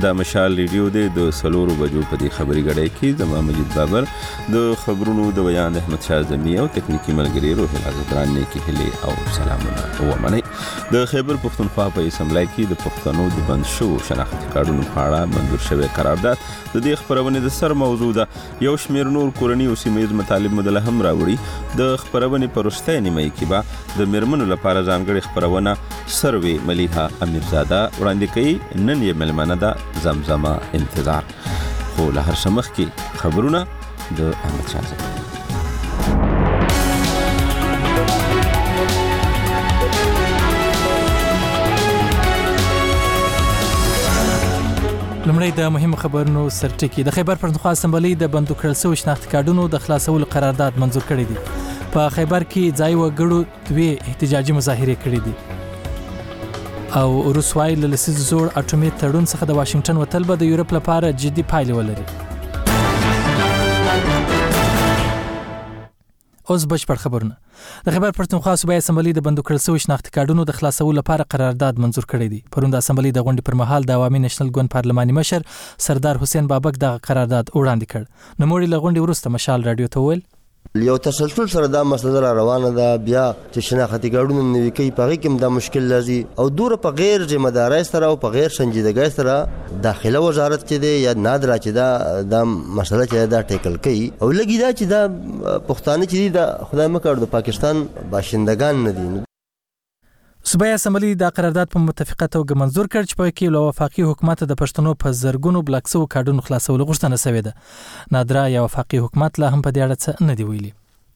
دا مشال ریډیو دی د 4 بجو په دې خبري غړې کې زما مجید بابر د خبرونو د بیان احمد شاه زمي او تکنیکی ملګری روح العزدران نه کې هلي او سلامونه ومني. د خیبر پختونخوا په اسمبلی کې د پښتنو د بند شو شناختی کارډونو په اړه منظور شوی قرارداد د دې خبرونې د سر موضوع ده. یو شمېر نور کورنی او سیمه ییز مطالب مدله هم راوړي. د خبرونې په وروستۍ نیمه کې به د میرمنو لپاره ځانګړې خبرونه سروي ملیحه امیرزاده وړاندې کوي. نن یې ملمنه ده زمزمه انتظار. خو له هر څه مخکې خبرونه د احمد شاه زمي. لمړی د مهمو خبرونو سرټکی. د خیبر پښتونخوا اسمبلی د بندو کړل شوی شناختی کارډونو د خلاصولو قرارداد منظور کړی دی. په خیبر کې ځای وګړو دوی احتجاجي مظاهره کړې دي او روسوای له لسیز زوړ اټومي تړون څخه د واشنگټن وتل به د یورپ لپاره جدي پایلې ولري. اوس بشپړ خبرونه. د خیبر پښتونخوا صوبایي اسمبلی د بندو کړل شوی شناختی کارډونو د خلاصولو لپاره قرارداد منظور کړی دی. پرون د اسمبلی د غونډې پر مهال د عوامي نېشنل ګوند پارلماني مشر سردار حسین بابک د قرارداد وړاندې کړ. نوموړي له غونډې وروسته مشال رادیو ته وویل یو تسلسل سره دا مسله را روانه ده. بیا چې شناختی کارډونه نوي کوي په هغې کې دا مشکل راځي او دوره په غیر ذمہ دارۍ سره او په غیر سنجیدګۍ سره داخله وزارت چې دی یا نادره چې دا مسله چې دا ټیکل کوي او لګي دا چې دا پښتانه چې دی دا خدای مکړ د پاکستان باشندگان نه دي. صوبایي اسمبلی د قرارداد په متفقه توګه منظور کړ چې په کې له وفاقي حکومت د پښتنو په زرګونو بلاک سو کارډونو خلاصولو غوښتنه شوې ده. نادره یا وفاقي حکومت لا هم په دې اړه څه نه دی ویلي.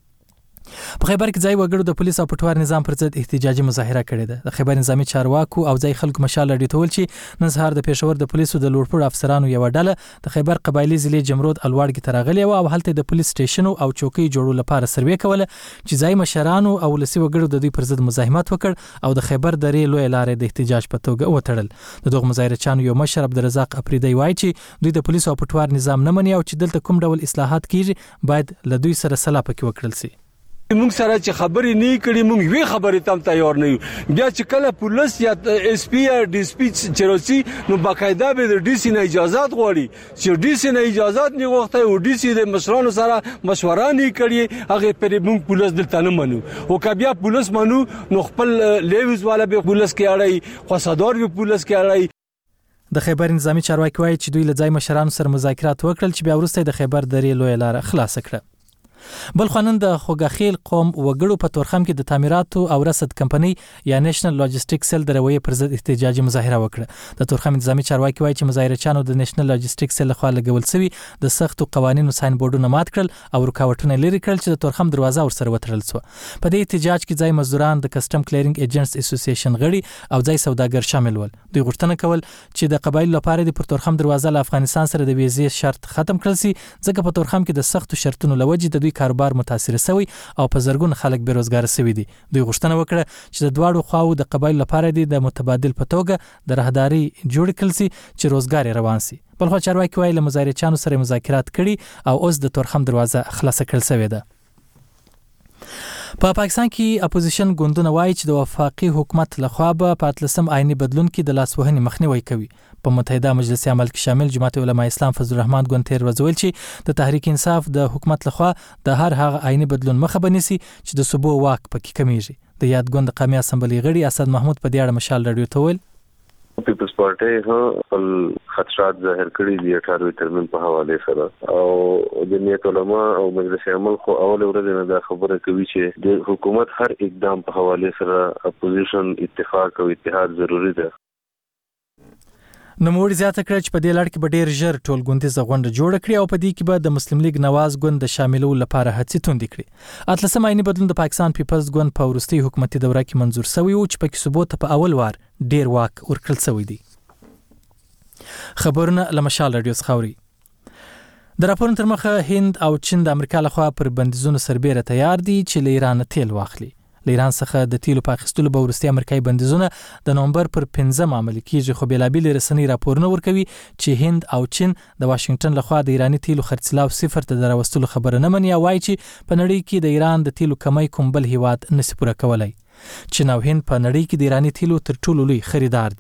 په خیبر کې ځای وګړو د پولیس او پټوار نظام پر ضد احتجاجي مظاهره کړې ده. د خیبر نظامی چارواکو او ځای خلکو مشال لري تول چې نن سهار د پېښور د پولیسو د لوړپوړ افسرانو یو ډله د خیبر قبایلی ضلع جمرود الوړ کې ترغلي او هلته د پولیس سټیشن او چوکۍ جوړولو لپاره سروې کوله چې ځای مشرانو او لسی وګړو د دوی پر ضد مزاحمت وکړ او د خیبر درې لوی لارې د احتجاج په توګه وتړل. د دغه مظاهرچانو یو مشر عبدالرزاق افریدی وایي چې دوی د پولیسو او پټوار نظام نه مني او چې دلته کوم ډول اصلاحات کیږي باید له دوی سره سلا پکې وکړل شي. موږ سره چې خبرې نه کړي موږ وی خبرې تم تیار نه یو. بیا چې کله پولیس یا اس پی یا ډي اس پی چروسي نو باقاعده به د ډي سي نه اجازه غواړي چې ډي سي نه اجازه نه غوښته او ډي سي د مشرانو سره مشوره نه کړي هغه پر موږ پولیس دلته نه منو او کبیا پولیس منو نو خپل لیوز والا به پولیس کې اړای خاصدار به پولیس کې اړای. د خیبر نظامی چارواکي وایي چې دوی له ځای مشرانو سره مذاکرات وکړل چې بیا وروسته د خیبر درې لوی لار خلاص کړه. بل خانن د خوګاخیل قوم وګړو په تورخم کې د تعمیراتو او رصد کمپنۍ یا نېشنل لاجستیک سیل د رویې پر ضد احتجاجي مظاهره وکړه. د تورخم نظامی چارواکي وایي چې مظاهرچانو د نېشنل لاجستیک سیل لخوا لګول شوی د سختو قوانینو ساين بورډونه مات کړل او رکاوټونه لري کړل چې د تورخم دروازه ورسره وتړل شو. په دې احتجاج کې ځای مزدوران د کسٹم کلیرینګ ایجنټس اسوسییشن غړي او ځای سوداګر شامل ول. دوی غوښتنه کول چې د قبایل لپاره د تورخم دروازه له افغانستان سره د ویزې شرط ختم کړل شي ځکه په تورخم کې د سختو شرطونو لوجې د دوی کاروبار متاثر سوی او په زرګون خلک بیروزګار شوي دي. دوی غوښتنه وکړه چې د دواړو خواو د قبایل لپاره د متبادل په توګه د راهداري جوړ کړل شي چې روزګار روان شي. بل خو چارواکي وایي له مظاهرچانو سره مذاکرات کړي او اوس د تورخم دروازه خلاص کړل شوې ده. په پاکستان کې اپوزیشن ګوندونه وایي چې د وفاقي حکومت لخوا به په 13 آئینی بدلون کې د لاسوهنې مخنیوي کوي. په متحده مجلس عمل کې شامل جماعت علماء اسلام فضل الرحمن ګوند تیر ورځ ویل چې د تحریک انصاف د حکومت لخوا د هر هغه آئینی بدلون مخه بنسي چې د صوبو واک پکې کمیږي. د یاد ګوند قومي اسمبلی غړي اسد محمود په دې اړه مشال رادیو ته ویل پیپلز پارټي خپل خدشات ظاهر کړي دي 18 ترمیم په حواله سره او د نیت علماء او مجلس عمل خو اول ورځ نه دا خبره کوي چې د حکومت هر اقدام په حواله سره اپوزیشن اتفاق او اتحاد ضروری ده. نوموړي زیاته کړه چې په دې لړ کې به ډېر ژر ټول ګوندیزه غونډه جوړه کړي او په دې کې به د مسلم لیگ نواز ګوند د شاملولو لپاره هڅې توندې کړي. 13 آئینی بدلون د پاکستان پیپلز ګوند په وروستي حکومتي دوره کې منظور شوی او چې پکې ثبوت په اول وار ډېر واک ورکړل شوی دی. خبرونه لمشال رادیو خاوري. د راپورونو تر مخه هند او چین د امریکا لخوا پر بندیزونو سربېره تیار دي چې له ایران تیل واخلي. له ایران څخه د تیلو په اخیستلو به وروستي امریکایي بندیزونه د نومبر پر 15 عملي کیږي خو بېلابېلې رسنۍ راپورونه ورکوي چې هند او چین د واشنگټن لخوا د ایراني تیلو خرڅلاو صفر ته د راوستلو خبره نه مني او وایي چې په نړۍ کې د ایران د تیلو کمی کوم بل هیواد نشي پوره کولی. چین او هند په نړۍ کې د ایراني تیلو تر ټولو لوی خریدار دي.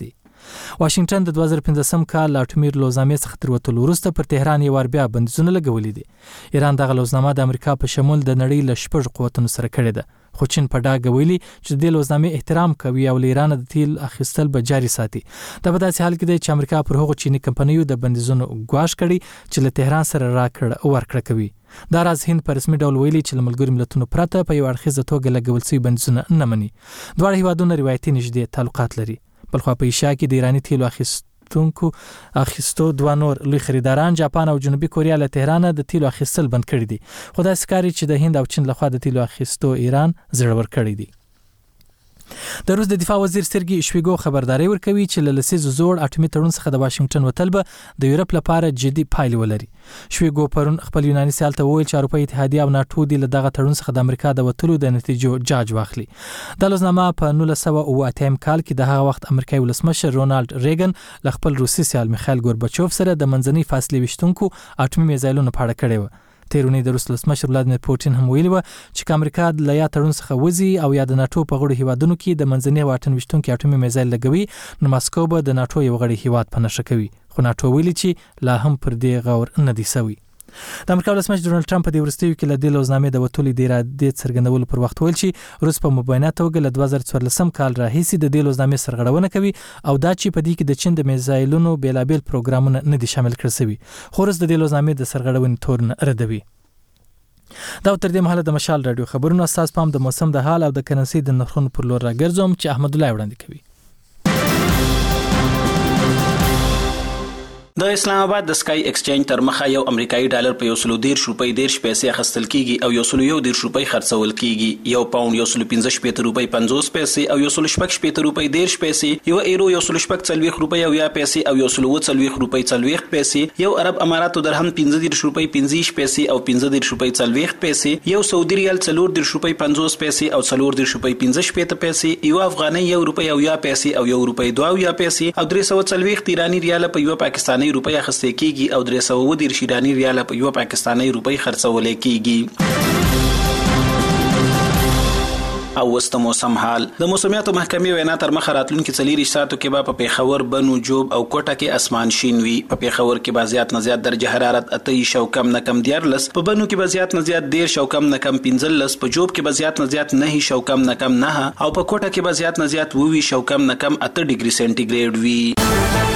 واشنگټن د 2015 کال اټومي لوزنامې څخه تر وتلو وروسته پر تهران یو بیا بندیزونه لګولي دي. ایران دغه لوزنامه د امریکا په شمول د نړۍ له 6 قوتونو سره کړې ده. خو چین په ډاګه ویلي چې د لوزنامې احترام کوي او له ایران د تیل اخیستل به جاري ساتي. دا په داسې حال کې دی چې امریکا پر هغو چینی کمپنیو د بندیزونو ګواښ کړي چې له تهران سره راکړه ورکړه کوي. دا راز هند په رسمي ډول ویلي چې له ملګرو ملتونو پرته په یو اړخیزه توګه لګول شوي بندیزونه نه مني. دواړه هیوادونه روایتي نږدې تعلقات لري. بلخوا په ایشیا کې د ایراني تیلو اخیستو دوه نور لوی خریداران جاپان او جنوبي کوریا له تهران د تیلو اخیستل بند کړي دي. خو دا ښکاري چې د هند او چین لخوا د تیلو اخیستو ایران زړور کړی دی. د روس د دفاع وزیر سرګي شویګو خبرداري ورکوي چې له لسیزو زوړ اټومي تړون څخه د واشنگټن وتل به د یورپ لپاره جدي پایلې ولري. شویګو پرون خپل یوناني سیال ته وویل چې اروپایي اتحادیه او ناتو د دغه تړون څخه د امریکا د وتلو د نتیجو جاج واخلي. د لوزنامه په 1908 کال کې د هغه وخت امریکایي ولسمشر رونالد ریګن له خپل روسي سیال میخایل ګورباچوف سره د منځنۍ فاصلې وشتونکو اټومي میزایلونو په اړه کړی و. تیرونی د روس ولسمشر ولادیمیر پوتین هم ویلي و چې امریکا د یا تړون څخه وځي او یا د ناتو په غړو هیوادونو کې د منځنۍ واټن وشتونکو اټومي میزایل لګوي نو ماسکو به د ناتو یو غړي هیواد په نشه کوي. خو ناتو ویلي چې لا هم پر دې غور نه دی سوی. د امریکا ولسمشر ډونالد ټرمپ په دې وروستیو کې له دې لوزنامې د وتلو د ارادې څرګندولو پر وخت ویل چې روس په مبینه توګه له 2014 کال راهیسې د دې لوزنامې سرغړونه کوي او دا چې په دې کې د چین د میزایلونو بیلابیل پروګرامونه نه دي شامل کړل شوي. خو روس د دې لوزنامې د سرغړونې تورن ردوي. دا تر دې مهاله د مشال رادیو خبرونه اساس پام د موسم د حال او د کرنسي د نرخونو پر لور راګرځوم چې احمد الله وړاندې کوي. د اسلام آباد د سکای ایکسچینج تر مخه یو امریکایي ډالر په 110 روپۍ 10 پیسې اخیستل کیږي او 110 روپۍ خرڅول کیږي. یو پاوند 115 روپۍ 50 پیسې او 116 روپۍ 10 پیسې، یو ایرو 140 روپۍ او 10 پیسې او 140 روپۍ 40 پیسې، یو عرب اماراتو درهم 15 روپۍ 15 پیسې او 15 روپۍ 40 پیسې، یو سعودي ریال 14 روپۍ 50 پیسې او 14 روپۍ 15 پیسې، یو افغاني 1 روپۍ او 10 پیسې او 1 روپۍ 2 پیسې او 340 ایرانی ریال په یو پاکستاني روپۍ اخیستل کیږي او 310 ایرانی ریال په یو پاکستاني روپۍ خرڅول کیږي. او وست موسم حال د موسمیاتو محکمې وینا تر مخه راتلونکي 4 ساعتو کې په پیښور، بنو، جوب او کوټه کې اسمان شین وي. په پیښور کې بازيات نه زیات درجه حرارت 28 او کم نه کم 14، په بنو کې بازيات نه زیات 10 او کم نه کم 15، په جوب کې بازيات نه زیات 9 او کم نه کم 9 او په کوټه کې بازيات نه زیات 20 او کم نه کم 8 ډیګري سنټیګریډ وي.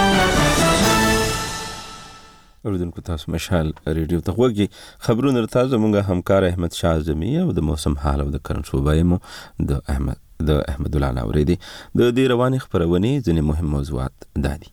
اوریدونکو تاسو مشال ریډیو ته وګورئ. خبرونه تاسو مونږه همکار احمد شاه اعظمي او د موسم حال او د کرن صوبای مو د احمد الله نوریدي د دې رواني خبرونه ځینې مهم موضوعات دادي.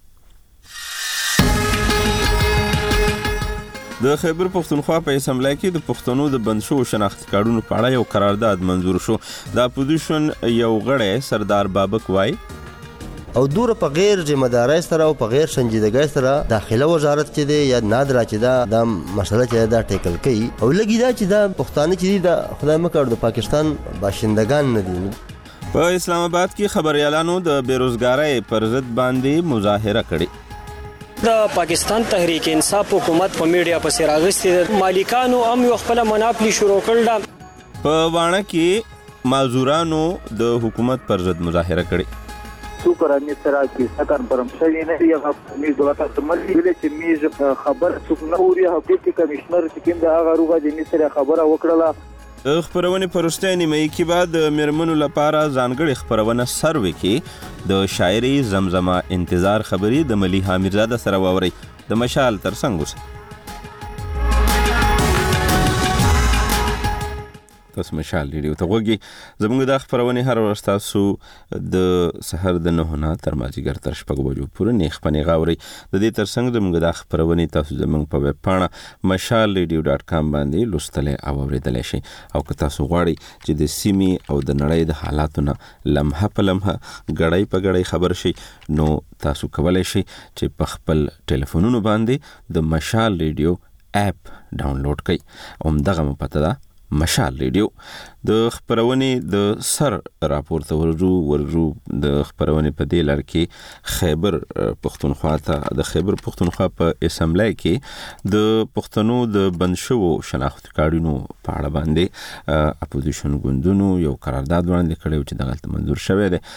د خیبر پښتونخوا په اسمبلی کې د پښتنو د بندشو شناخت کارډونو په اړه یو قرارداد منظور شو. د اپوزیشن یو غړی سردار بابک وای او دور په غیر ذمہ دارۍ سره او په غیر سنجیدګۍ سره داخله وزارت چې دی یا نادر چې دا مسله چې دا ټیکل کوي او لګی دا چې دا پښتانه چې دا خدای مکړ د پاکستان باشندگان نه دي. په اسلام آباد کې خبريالانو د بیروزګارۍ پر ضد باندې مظاهره کړې. د پاکستان تحریک انصاف حکومت په میډیا په سر راغستې مالکانو هم یو خپل مناپلی شروع کړل. په وانه کې مازورانو د حکومت پر ضد مظاهره کړې. سوکرانی سره کې سکن پرم شوی نه دی هغه میز دغه تملي ویل چې میز خبر څوک نه اوري حقیقي کمشنر چې کوم د هغه روغه د میسره خبره وکړه. خبرونه پرسته نیمه کې بعد مرمنو لپاره ځانګړي خبرونه سروي کې د شاعري زمزمه انتظار خبري د مليحه میرزاده سره ووري د مشال تر څنګه تاسو مشال ریډیو ته وګورئ. زموږ د خبرونه هر ورځ تاسو د سحر د 9 نه تر مازیګر تر 6 بجو پورې نه خپنه غاوري. د دې تر څنګ زموږ د خبرونه تاسو زموږ په ویب پاڼه mashalradio.com باندې لوستل او اوریدل شي. او که تاسو غواړئ چې د سیمي او د نړۍ د حالاتونو لمحه په لمحه غړای په غړای خبر شي نو تاسو کولای شئ چې په خپل ټلیفونونو باندې د مشال ریډیو اپ ډاونلوډ کړئ. او دغه په پته ده مشال ریډیو د خبرونې د سر راپورته ورجو د خبرونې په دې لړ کې خیبر پښتونخوا ته د خیبر پښتونخوا په اسمبلی کې د پښتنو د بنشو شناخت کارډونو په اړه باندې اپوزیشن ګوندونو یو قرارداد وړاندې کړی چې دغه منظور شوی دی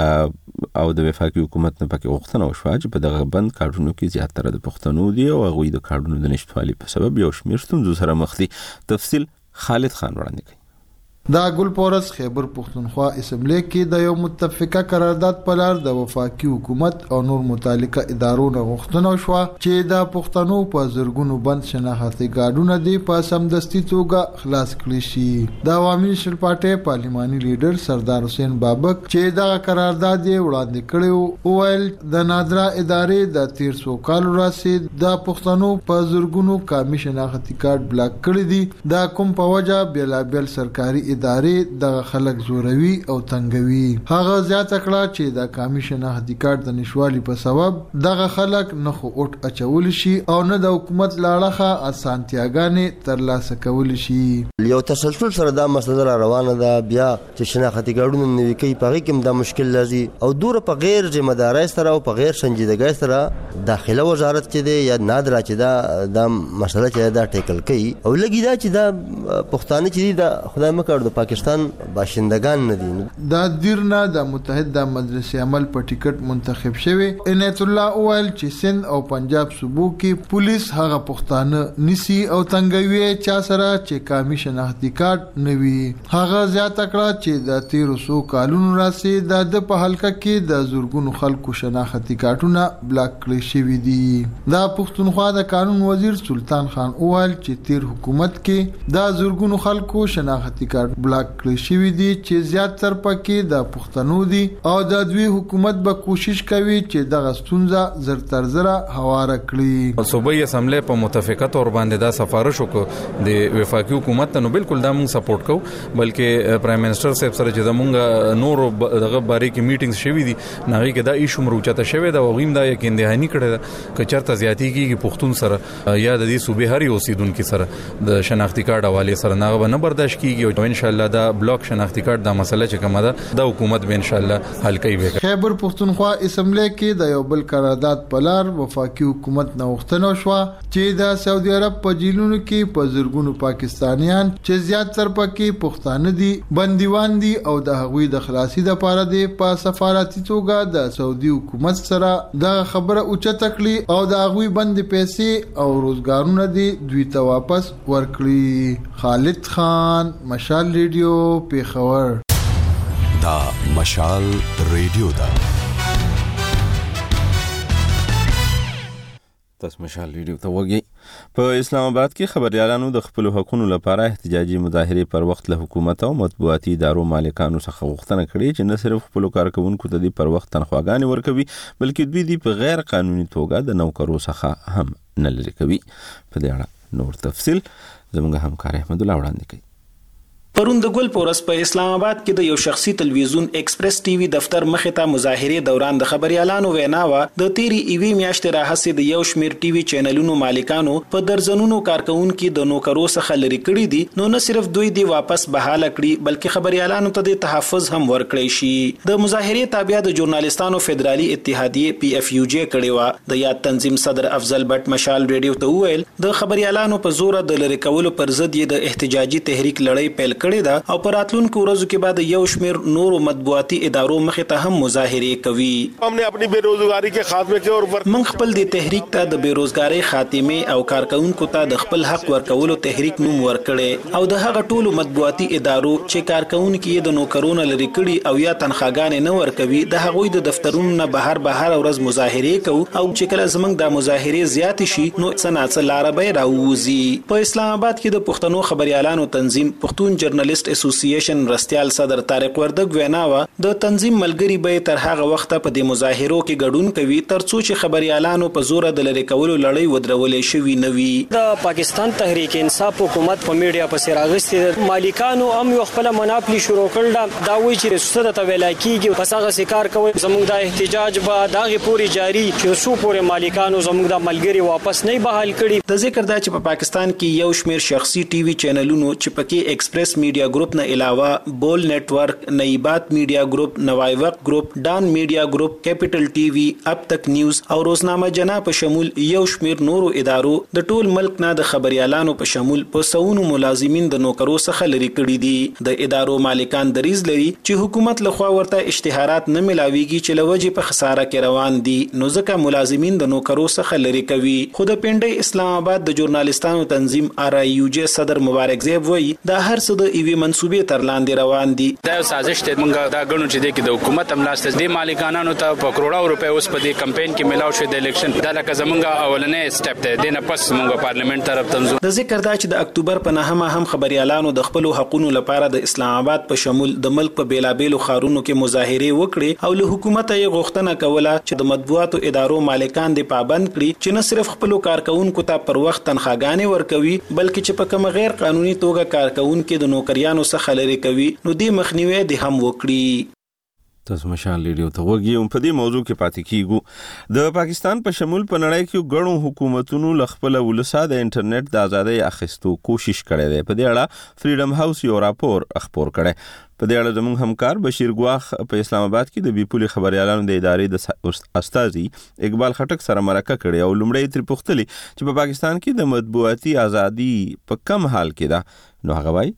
او د وفاقي حکومت نه پکې غوښتنه وشوه چې په دغه بند کارډونو کې زیاتره د پښتنو دي او هغوی د کارډونو د نشټوالي په سبب یو شمېر ستونزو سره مخ دي. تفصیل خالد خان وړاندې کوي. دا ګل پورس خیبر پښتونخوا اسمبلی کې د یو متفقه قرارداد په لار د وفاقي حکومت او نور متعلقه ادارو نه غوښتنه وشوه چې د پښتنو په زرګونو بند شناختی کارډونه دی په سمدستي توګه خلاص کړي شي. د عوامي نېشنل پارټي پارلماني لیډر سردار حسین بابک چې دا قرارداد یې وړاندې کړو وویل د نادرا ادارې د 1300 کال راسي د پښتنو په زرګونو قومي شناختی کارت بلاک کړی دي. دا کوم په وجه بیلابل سرکاري ادارې د خلک زوروي او تنګوي. هغه زیاته کړه چې د قومي شناختی کارت د نشوالي په سبب دغه خلک نه خو اوټ اچول شي او نه د حکومت لاړه اسانتیاګانې ترلاسه کول شي. یو تسلسل سره دا مسله روانه ده. بیا چې شناختی کارتونه نوي کوي په کې دا مشکل لازم او دور په غیر ذمہ دارۍ سره او په غیر سنجیدګۍ سره داخله وزارت چې دی یا نادرا چې دا مسله چې دا ټیکل کوي او لګی دا چې دا پښتانه چې دا خدای مکړ د پاکستان باشندگان نه دي. دا دیرنا د متحده مجلس عمل په ټیکټ منتخب شوی. عنایت الله اول چې سند او پنجاب صوبو کې پولیس هغه پښتانه نسی او تنګوي چا سره چې قومي شناختی کارت نوي. هغه زیاته کړه چې د 1300 کالونو راسي د په حلقه کې د زورګونو خلکو شناختی کارتونه بلاک کړی شوی دي. دا پښتونخوا د قانون وزیر سلطان خان اول چې تیر حکومت کې د زورګونو خلکو شناختی کارت بلاک کړی شوی دي چې زیات تر پکې د پښتنو دي او د دوی حکومت به کوشش کوي چې دغه ستونزه زر تر زره هواره کړي. صوبایي اسمبلی په متفقه تور باندې دا سفارش وکړ د وفاقي حکومت ته. نو بالکل دا موږ سپورټ کوو بلکې پرایم منسٹر صاحب سره چې زمونږ نور دغه باره کې میټینګز شوي دي نغې کې دا ایشو مروچته شوی دا وغیم دا یقین دهانی کړی دا چې چرته زیاتی کیږي پښتون سره یا د دې صوبې هر یو اوسیدونکو سره د شناختی کارت حواله سره ناغه نه برداشت کیږي او ان شاء الله دا بلاک شناختی کارت دا مسله چې کومه ده د حکومت به ان شاء الله حل کوي. خیبر پښتونخوا اسمبلی کې د یو بل قرارداد په لار وفاقي حکومت نه غوښتنه وشوه چې د سعودي عرب په جیلونو کې په زرګونو پاکستانیان چې زیات تر پکې پښتانه دي بندیوان دي او د هغوی د خلاصي لپاره دي په سفارتي توګه د سعودي حکومت سره د خبره اوچته کړي او د هغوی بند پیسې او روزګارونه دي دوی ته واپس ورکړي. خالد خان مشال ریډیو پیښور. دا مشال ریډیو دا تاسو مشال ریډیو ته وګورئ. په اسلام آباد کې خبريالانو د خپل حقوقو لپاره احتجاجي مظاهره پر وخت له حکومت او مطبوعاتي ادارو مالکانو څخه غوښتنه کړې چې نه صرف خپل کارکونکو ته د پر وخت تنخواګانې ورکوي بلکې دوی د په غیر قانوني توګه د نوکرو څخه هم نه لري کوي. په دې اړه نور تفصیل زموږ همکار احمد الله وړاندې کوي. پرون د ګل پورس په اسلام آباد کې د یو شخصي تلویزیون ایکسپریس ټي وي دفتر مخې ته مظاهره دوران د خبريالانو ویناوه د تیری ایوي میاشتې راهسې د یو شمیر ټي وي چینلونو مالکانو په درزنونو کارکونکو د نوکرو څخه لري کړی دي. نو نه صرف دوی دی واپس بحاله کړي بلکې خبريالانو ته د تحفظ هم ورکړی شي. د مظاهره تابع د ژورنالستانو فدرالي اتحادیه PFUJ کړي و. د یاد تنظیم صدر افضل بټ مشال ریډیو ته ویل د خبريالانو په زور د لری کولو پر ضد د احتجاجي تحریک لړۍ پیل کړي ده او پر راتلونکو ورځو کې بعد یو شمیر نورو مطبوعاتي ادارو مخې ته هم مظاهره کوي. हमने अपनी बेरोजगारी के खात्मे के और من خپل د تحریک ته د بیروزګاری خاتمه او کارکونکو ته د خپل حق ورکولو تحریک نوم ورکړي او د هغه ټولو مطبوعاتي ادارو چې کارکونکو د نوکرونو لري کړي او یا تنخواګانې نه ورکوي د هغوی د دفترونو نه بهر ورځ مظاهره کوي او چې کله زمنګ د مظاهره زیات شي نو څنګه لاره به راوځي. په اسلام آباد کې د پښتنو خبريالانو تنظیم پښتون جورنالیست اسوسییشن رستيال صدر طارق وردګ ویناوه د تنظیم ملګری به تر هغه وخت په دې مظاهرو کې ګډون کوي ترڅو چې خبريالانو په زور د لری کولو لړۍ ودرولې شوی نوي. د پاکستان تحریک انصاف حکومت په میډیا په سر اغستې مالکانو هم یو خپل مناپلی شروع کړل دا وایي چې رسوسه ته ویل کیږي پس هغه کار کوي زموږ د احتجاج به داغه پوری جاری چې سو پورې مالکانو زموږ د ملګری واپس نه بحال کړي. د ذکر دا چې په پاکستان کې یو شمیر شخصي ټي وي چینلونو چې پکې ایکسپریس میډیا ګروپ نه علاوه بول نتورک، نایبات میډیا ګروپ، نوای وقت ګروپ، ډان میډیا ګروپ، کیپټل ټي وي، اب تک نیوز او روزنامه جنا په شمول یو شمیر نورو ادارو د ټول ملک نه د خبريالانو په شمول په سونو ملازمین د نوکرو څخه لري کړي دي. د ادارو مالکان دریز لري چې حکومت لخوا ورته اشتهارات نه ملاويږي چې لوجه په خساره کې روان دي نو ځکه ملازمین د نوکرو څخه لري کوي. خو د پنډي اسلام آباد د ژورنالستانو تنظیم RIUJ صدر مبارک زیب وایي دا هر څه د ایوي منسوبې تر لاندې روان دي. دا سازش ته موږ دا غنو چې د حکومت املاسته دي مالکانو ته په کروڑو روپے اوس په دې کمپاین کې ملاو شو د الیکشن دا لکه زمونږ اولنې سټپ ته دینه پس موږ پارلیمنت طرف تنظیم. د ذکر دا چې د اکتوبر په 9 هم خبريالانو د خپل حقوقو لپاره د اسلام آباد په شمول د ملک په بیلابېلو خارونو کې مظاهره وکړي او له حکومت یې غوښتنه کوله چې د مطبوعاتو ادارو مالکان دې پابند کړي چې نه صرف خپل کارکونکو ته پر وخت تنخواګانې ورکوي بلکې چې په کوم غیر قانوني توګه کارکونکو د نوکریانو څخه لري کوي نو دې مخنیوي د هم وکړي. تاسو مشال لیډیو ته وګورئ په دې موضوع کې پاتې کیږو. د پاکستان په شمول په نړۍ کې ګڼو حکومتونو لخپل ولسا د انټرنیټ د ازادۍ اخیستو کوشش کړې ده. په دې اړه فریډم هاوس یو راپور خپور کړی. په دې اړه زموږ همکار بشیر ګواخ په اسلام آباد کې د بیپولي خبريالانو د ادارې د استاذي اقبال خټک سره مرکه کړې او لومړی تر پوښتلې چې په پاکستان کې د مطبوعاتي ازادي په کم حال کې ده نو هغه وایي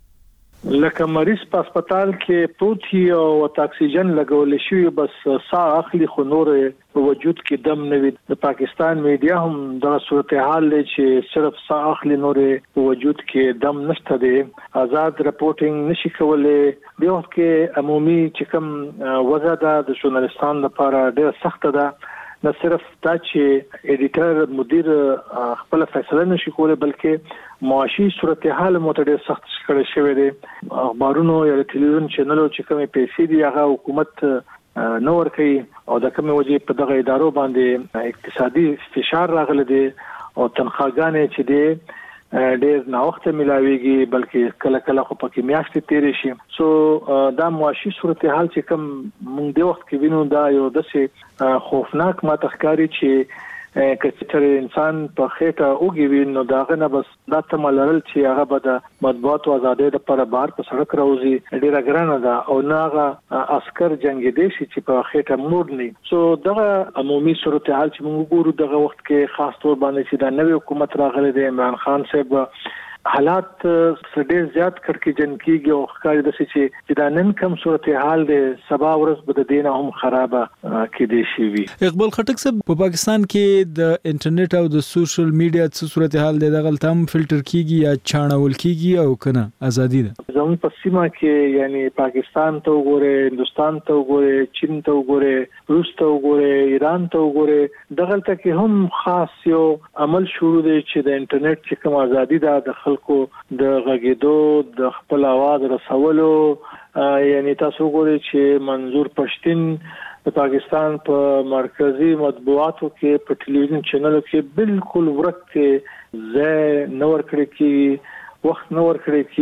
لکه مریض په هسپتال کې پروت او اکسیجن لګول شي بس ساه اخلي خو نور په وجود کې دم نه وي. د پاکستان میډیا هم دا صورتحال لري چې صرف ساه اخلي نور په وجود کې دم نشته دي آزاد رپورټینګ نشي کولای. د وخت کې عمومي چې کوم وضع د ژورنالستانو لپاره ډېر سخت ده نه صرف دا چې ایډیټر مدیر خپل فیصله نشي کولای بلکې معاشي صورتحال متډیر سخت کړی شوی دی. اخبارونو یا ټلویزیون چینلونو چې کومې پیسې دی هغه حکومت نو ورکوي او د کومې وجې په دغه ادارو باندې اقتصادي فشار راغلی دی او تنخواګانې چې دی ډېر ناوخته ملاويږي بلکې کله کله خو پکې میاشتې تیرې شي. سو دا معاشي صورتحال چې کوم موږ د وخت کې وینو دا یو داسې خوفناک ماته ښکاري چې کچره انسان په خېټه اوږي نو داغه نه بس دا تملرل چې هغه به د مطبوعاتو ازادۍ لپاره بهر په سړک راوځي ډیره ګرانه ده او ناغه عسكر جنگي دي چې په خېټه موړني. سو دغه عمومي صورتحال چې موږ ګورو دغه وخت کې خاص طور باندې چې د نوې حکومت راغلي دی عمران خان صاحب حالات ډېر زیات کړکېچن کیږي او ښکاري داسې چې دا نن کوم صورتحال دی سبا ورځ به د دې نه هم خرابه کېدی شي وي. اقبال خټک صاحب په پاکستان کې د انټرنیټ او د سوشل میډیا څه صورتحال دی دغه تم فلټر کیږي یا چاڼول کیږي او کنه ازادي ده زموږ په سیمه کې یعنی پاکستان ته وګوره هندستان ته وګوره چین ته وګوره روس ته وګوره ایران ته وګوره دغه ته کې هم خاص یو عمل شروع دی چې د انټرنیټ چې کوم ازادي ده د خلکو د غږیدو د خپل आवाज رسولو یعنی تاسو ګورئ چې منظور پښتين د پاکستان په مرکزی مطبوعاتو کې په ټلویزیون چینلو کې بالکل ورکه ځای نور کړی کی وخت نور کړی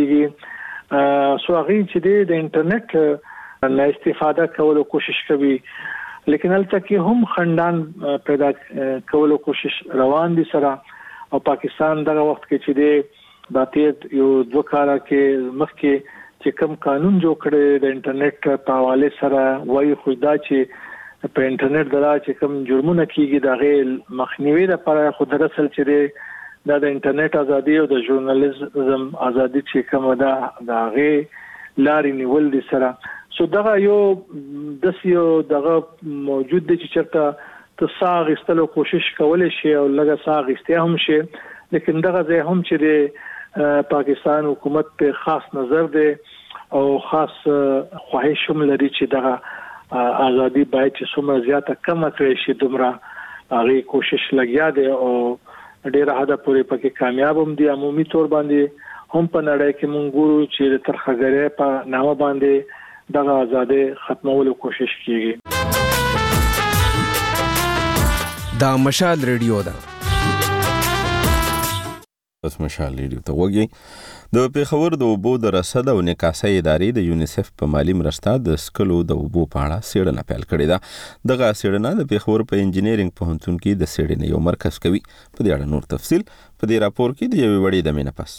کی سو هغه چې د انټرنیټ نه استفاده کولو کوشش کوي لیکن البته کې هم خندان پیدا کولو کوشش روان دي سره او پاکستان دغه وخت کې چې دی دا تیر یو دوه کاله کې مخکې چې کوم قانون جوړ کړی د انټرنیټ په حواله سره وایي خو دا چې په انټرنیټ دلا چې کوم جرمونه کیږي دا غیر مخنیوي لپاره خو دراصل چې دا د انټرنیټ ازادي او د ژورنالیزم ازادي چې کوم دا غیر لارې نیول دي سره سو دغه یو دغه موجود دي چې چرته تصاغ استلو کوشش کولای شي او لږه صاغ استه هم شي لیکن دغه ځای هم چې پاکستان حکومت په خاص نظر دی او خاص خواهش هم لري چې دغه ازادي باید چې څومره زیاته کم کړي شي دومره هغه کوشش لګیا دی او ډیره حدا پورې پکې کامیاب هم دي عمومي تور باندې هم په نړۍ کې مونږ ګورو چې د ترخګرۍ په نامه باندې دغه آزادۍ ختمولو کوشش کیږي. دا مشال ریډیو ده. بس مشال ریډیو ته وګورئ. د پیښور د اوبو د رسد او نکاسۍ ادارې د یونیسف په مالی مرسته د سکلو د اوبو په اړه څېړنه پیل کړې ده. دغه څېړنه د پیښور په انجینرینګ پوهنتون کې د څېړنې یو مرکز کوي. په دې اړه نور تفصیل په دې راپور کې د یوې وړې دمې نه پس.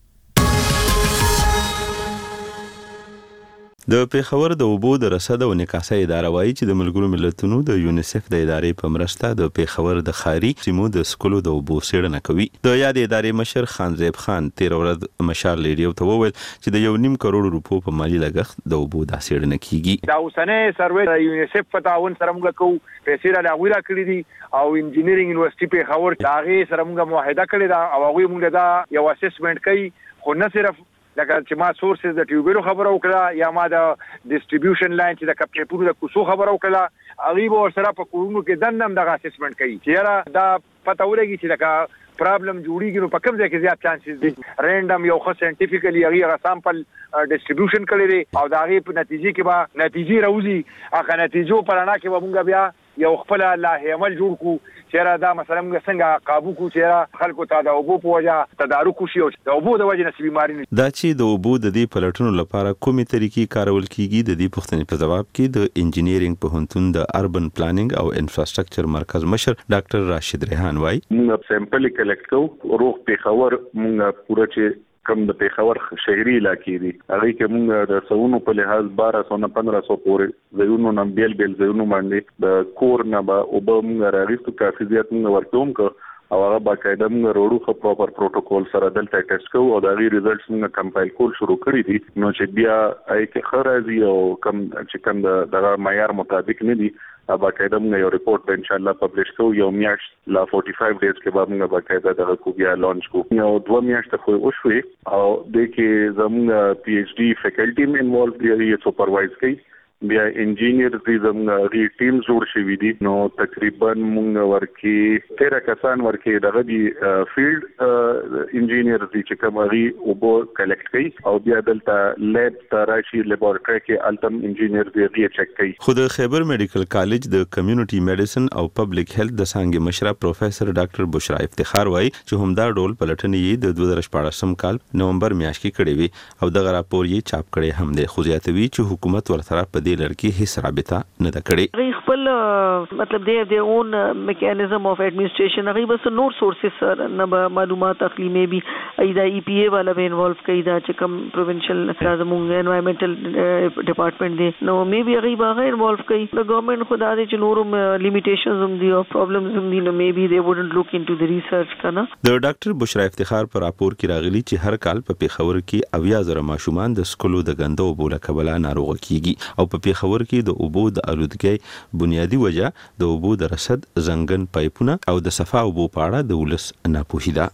د پیښور د اوبو د رسد او نکاسۍ اداره وایي چې د ملګرو ملتونو د یونیسف د ادارې په مرسته د پیښور د ښاري سیمو د سکلو د اوبو څېړنه کوي. د یاد ادارې مشر خان زیب خان تیر ورځ مشال ریډیو ته وویل چې د 1.5 کروڑ روپو په مالی لګښت د اوبو دا څېړنه کیږي. دا اوسنۍ سروې د یونیسف په تعاون سره موږ کوو، پیسې را لغوي کړې دي او انجینرینګ یونیورسيټي پیښور دا غي سره موږ معاهده کړې ده او هغه موږ دا یو اسسمنت کوي. خو نه صرف لکه چې ما سورسز د ټیوبلو خبرو وکړه یا ما د ډیسټریبیوشن لاین چې د کپټیپورو د کوسو خبرو وکړه، هغه به سره په کورونو کې دنم دغه اسسمنت کوي چې دا پته ولګي چې لکه پرابلم جوړیږي نو په کوم ځای کې زیات چانسز دي. رینډم یو خو ساينټیفیکلی هغه سامپل ډیسټریبیوشن کړی دی او دا هغه په نتیجې کې به نتیجې راوځي. هغه نتیجو پر اړه کې به موږ بیا یو خپل الله عمل جوړ کو چې دا مثلا موږ څنګه قابو کو چې خلکو ته د اوبو په وجه تدارک شي او د اوبو د وجه نسبی بیماری نه. دا چې د اوبو د دې پلټنو لپاره کومې طریقې کارول کیږي د دې پوښتنې په جواب کې د انجینرینګ پوهنتون د اربن پلانینګ او انفراستراکچر مرکز مشر ډاکټر راشد ریحان وایي موږ سیمپل کلیکټ کوو. روغ پیښور موږ پوره چې کم د پیښور شهري علاقې دي هغه کې موږ د سونو په لحاظ 1200 نه 1500 پورې زيونو نم بیل زيونو باندې د کور نه به او به موږ راغستو کافي زیات موږ ورکوم او هغه باقاعده موږ وروړو خو پراپر پروتوکول سره دلته ټیسټ کوو او دا غي ریزلټس موږ کمپایل کول شروع کړی دي. نو چې بیا اې کې خرازي او کم چې کم د معیار مطابق نه دي باقاعده موږ یو ریپورت به ان شاء الله پبلش کوو. یو میاشت لا 45 ډیز کې بعد موږ باقاعده دغه کو بیا لانچ کوو. یو 2 میاشتې خو وشوي او د کې زموږ پی ایچ ډی فیکلټي مې انوالو دي یو سپروایز کوي. بیا انجینیر دې زموږ ری ټیم جوړ شوی دي. نو تقریبا موږ ورکی 13 کسان ورکی دغه دی فیلډ انجینیر دي چې کوم غي او بو کلیکټ کوي او بیا دلته لیب تراشي لیبارټری کې التم انجینیر دې چک کوي. خود خیبر میډیکل کالج د کمیونټي میډیسن او پبلک هیلث د څنګه مشره پروفیسور ډاکټر بشرا افتخار وایي چې همدا ډول پلټنې د 2014 کال نومبر میاشت کې کړې وي او دغه راپور یې چاپ کړي هم دی. خو زیاتوي چې حکومت ورسره په لړکی هیڅ رابطه نه ده کړې. خپل مطلب دی اون میکانیزم اف ایڈمنسټریشن هغه بس نور سورسز سره نه معلومات اخلي. مې بي ایدا ای پی ای والا به انوالو کوي دا چې کوم پروینشل زموږ انوایرنمنټل ډپارټمنټ دی نو مې بي هغه باغ انوالو کوي. د ګورنمنت خدا دې چې نور لیمیټیشنز هم دي او پرابلمز هم دي نو مې بي دې وډنټ لوک انټو د ریسرچ کنه. د ډاکټر بشرا افتخار پر راپور کې راغلي چې هر کال په پیښور کې 80,000 ماشومان د سکولو د غندو اوبو له کبله ناروغ کیږي او په پیښور کې د اوبو د آلودګۍ بنیادی وجه د اوبو د رسد زنګن پایپونه او د صفا اوبو په اړه د ولس ناپوهي ده.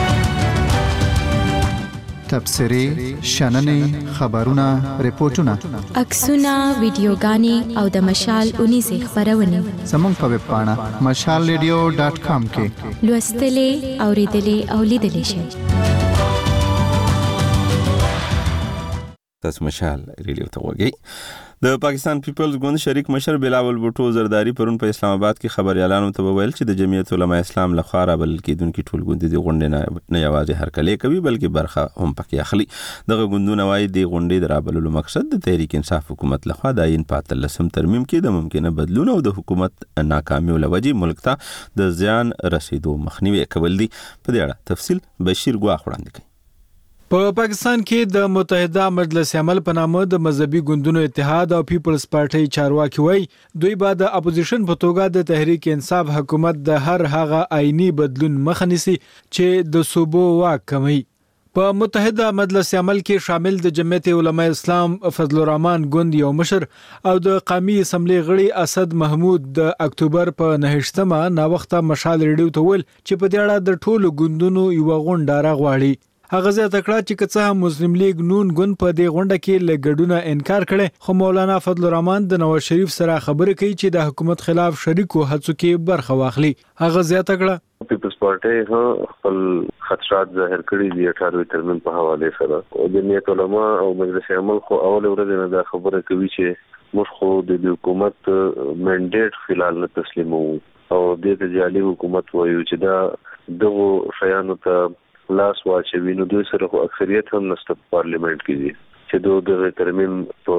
تبصرې، شننې، خبرونه، ریپورتونه، عکسونه، ویډیوګانې او د مشال 19 خبرونه زموږ په ویب پاڼه mashalradio.com کې لوستلې، اوریدلې او لیدلې شئ. تاسو مشال ریډیو ته وګورئ. د پاکستان پیپلز ګوند شریک مشر بلاول بوټو زرداری پرون په اسلام آباد کې خبريالانو ته وویل چې د جمعیت علماء اسلام لخوا رابلل کېدونکو ټول ګوند دي غونډه نه یوازې هرکلی کوي بلکې برخه هم پکې اخلي. دغه ګوندونه وايي د غونډې د رابللو مقصد د تحریک انصاف حکومت لخوا د عین په 13 ترمیم کې د ممکنه بدلون او د حکومت ناکامي ولوجې ملک ته د زیان رسیدو مخنیوي کول دي. په دې اړه تفصیل بشیر ګواخ وړاندې کوي. په پاکستان کې د متحده مجلس عمل په نامه د مذهبي ګوندونو اتحاد او پیپلز پارټي چارواکي وایي دوی بعد اپوزیشن په توګه د تحریک انصاف حکومت د هر هغه آئینی بدلون مخه نیسي چې د صوبو واک کموي. په متحده مجلس عمل کې شامل د جمعیت علماء اسلام فضل الرحمن ګوند یو مشر او د قومي اسمبلی غړي اسد محمود د اکتوبر په 9مه نا وخته مشال ریډیو ته ول چې په دې اړه د ټولو ګوندونو یو غونډه راغواړي. هغه زیاته کړه چې کڅه مسلم لیگ نون ګوند په دې غونډه کې لګډونه انکار کړي خو مولانا فضل الرحمن د نواز شریف سره خبرې کوي چې د حکومت خلاف شریکو هڅو کې برخه واخلي. هغه زیاته کړه پیپلز کورټي هو خپل خدشات ظاهر کړي دي 18 ترمیم په حواله سره او د نیت علماء او مجلس عمل خو اول ورځ نه دا خبره کوي چې موږ خو د حکومت منډیټ فلال نه تسلیمو او د جالي حکومت وایو چې دا دغه شیانو ته لاس واچوي نو دوی سره خو اکثریت هم نشته پارلیمنت کې چې دغه ترمیم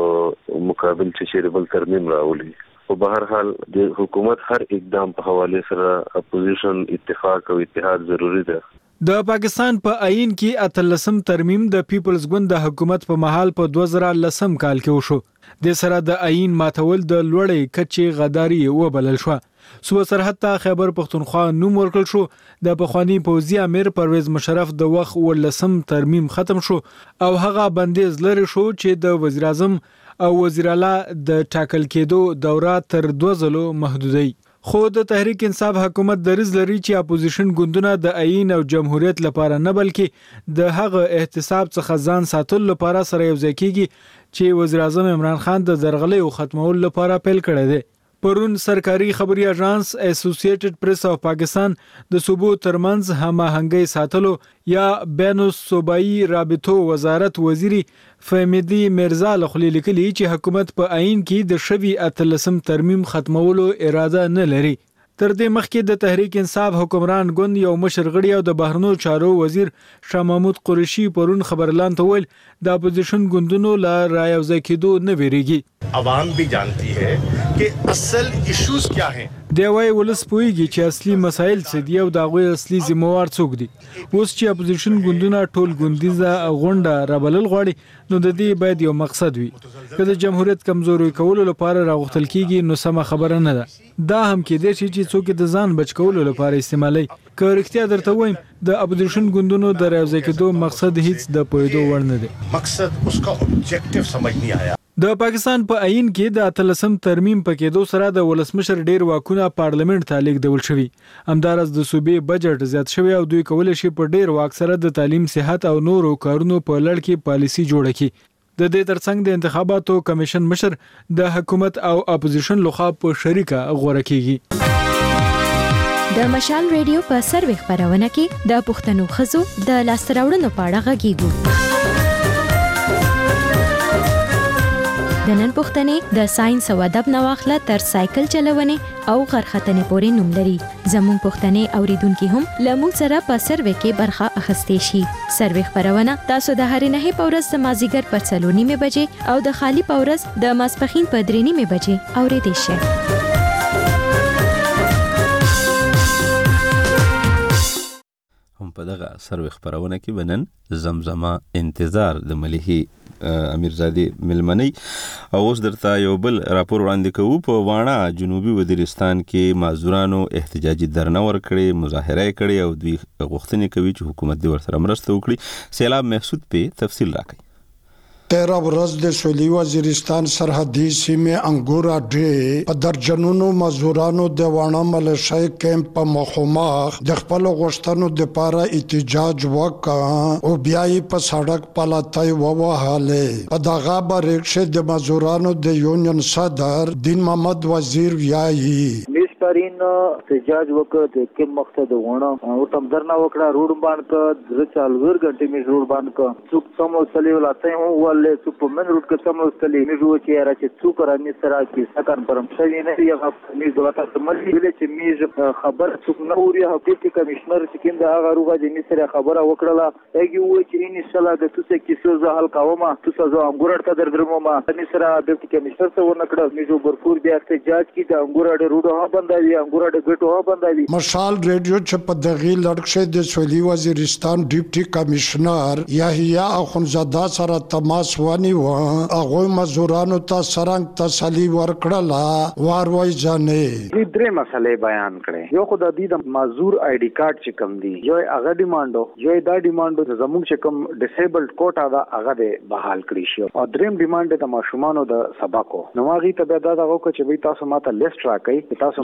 په مقابل چې بل ترمیم راولي او په هر حال د حکومت هر اقدام په حواله سره اپوزیشن اتفاق او اتحاد ضروری ده. د پاکستان په آئین کې اتلسم ترمیم د پیپلز ګوند د حکومت په محل په 2010 کال کې وشو. د سره د آئین ماتول د لوړې کچې غداري وبلل شو. صوبه سرحد ته خیبر پختونخوا نوم ورکړل شو. د پخوانی پوځي امیر پرویز مشرف د وخت ولسم ترمیم ختم شو او هغه بندیز لري شو چې د وزیر اعظم او وزیر اعلی د ټاکل کېدو دوره تر 2 ځلو محدودي. خو د تحریک انصاف حکومت درز لري چې اپوزیشن ګوندونه د آئین او جمهوریت لپاره نه بلکې د هغه احتساب څخه ځان ساتل لپاره سره یو ځای کیږي چې وزیر اعظم عمران خان د درغلي او ختمول لپاره پیل کړی دی. پرون سرکاري خبري اژانس اسوسییټډ پریس اف پاکستان د صوبو ترمنځ هماهنګي ساتلو یا بین الصوبایي رابطو وزارت وزیری فهمیدی مرزا لخلی لیکلی چې حکومت په آئین کې د شوی اتلسم ترمیم ختمولو اراده نه لري. تر دې مخکې د تحریک انصاف حکمران ګوند یو مشر غړي او د بهرنو چارو وزیر شاه محمود قریشي پرون خبرلاند ته ویل د اپوزیشن ګوندونو لا رايوځای کېدو نه ویریږي. عوام بھی جانتی ہے کہ اصل ایشوز کیا ہیں. دی وای ولس پویږي چې اصلي مسایل څه دي او د هغوی اصلي ذمہوار څوک دي. اوس چې اپوزیشن ګوندونه ټول ګوندیزه غونډه رابلل غواړي نو د دې باید یو مقصد وي. که د جمهوریت کمزوري کولو لپاره راغوښتل کیږي نو سمه خبره نه ده. دا هم کېدای شي چې څوک د ځان بچ کولو لپاره استعمالي. که رښتیا درته وایم د اپوزیشن ګوندونو د راځي کېدو مقصد هیڅ د پوهېدو وړ نه دی. مقصد اس کا اوبجیکټیو سمجھ نہیں آیا. د پاکستان په آئین کې د اتلسم ترمیم په کېدو سره د ولسمشر ډیر واکونه پارلیمنت ته لیږدول شوي. همدارس د صوبې بجټ زیات شوی او دوی کولی شي په ډیر واک سره د تعلیم، صحت او نورو کارونو په لړ کې پالیسي جوړه کړي. د دې ترڅنګ د انتخاباتو کمیشن مشر د حکومت او اپوزیشن لخوا په شریکه غوړه کیږي. د مشال ریډیو په سروي خبرونه کې د پښتنو خزو د لاستراوړنو په اړه غږیږو. د نن پښتنې د ساينس او ادب نواخله تر سایکل چلونې او غرختنې پورې نوم لري. زموږ پښتنې اوریدونکو هم لمون سره په سروي کې برخه اخیستې شي. سروي خبرونه تاسو د هر نه په ورځ د مازیګر پر 4:30 بجې او د خالی په ورځ د ماسپخین په 3:30 بجې اوریدئ شئ. هم په دغه سروي خبرونه کې بنن زمزمه انتظار د مليحي امیرزادي ملمنی او اوس درته یو بل راپور وړاندې کوو. په واڼه جنوبي وزیرستان کې مازدورانو احتجاجي درنه ورکړې، مظاهره کړې او دوی غوښتنې کوي چې حکومت دې ورسره مرسته وکړي. سیلاب محسود په تفصیل راکړي. 13 ورځ د سویلي وزیرستان سرحدي سیمې انګورا ډې په درجنونو مزدورانو د واڼه ملشای کیمپ په مخامخ د خپل غوښتنو د لپاره احتجاج وکړ او بیا یې په سړک پلاتای ووهلې. په دغه برخه د مزدورانو د یونین صدر دین محمد وزیر ویایي مشترین احتجاج وکړ د کوم مقصد غوڼه او تم درنا وکړه روډ باندې ک د 4 غنټې می روډ باندې ک څوک سمو سلی ولاته هو ولې څوک په من روډ ک سمو سلی می جو چې را چې څوک را می سره کې سکان پرم شوی نه یو می دوته سملی ویل چې می خبر څوک نه اوري حقیقي کمشنر چې کیند هغه روغه د می سره خبره وکړه هغه و چې ان شاء الله د توسه کیسو زه حل کوم توسه زه انګورړ ته درځم ما می سره د کمشنر څخه ورنکړه می جو برپور بیا احتجاج کی د انګورړ روډ ها بند مشال ریډیو چې په دغه لړکشه د سویلي وزیرستان ډیپټي کمشنر یحیی اخونزاده سره تماس ونیو. هغه مزدورانو ته سرنګ تسلی ورکړه. واروي ځنه درې مسلې بیان کړې. یو خو د دې د مزدور آی ډی کارت چې کم دی، یو هغه ډیماندو، یو دا ډیماندو زموږ چې کم ډیسیبلډ کوټا دا هغه د بحال کړی شو او دریم ډیماند د ماشومانو د سبقو. نو هغه ته دا دغه کو چې تاسو ماته لیست راکړئ، تاسو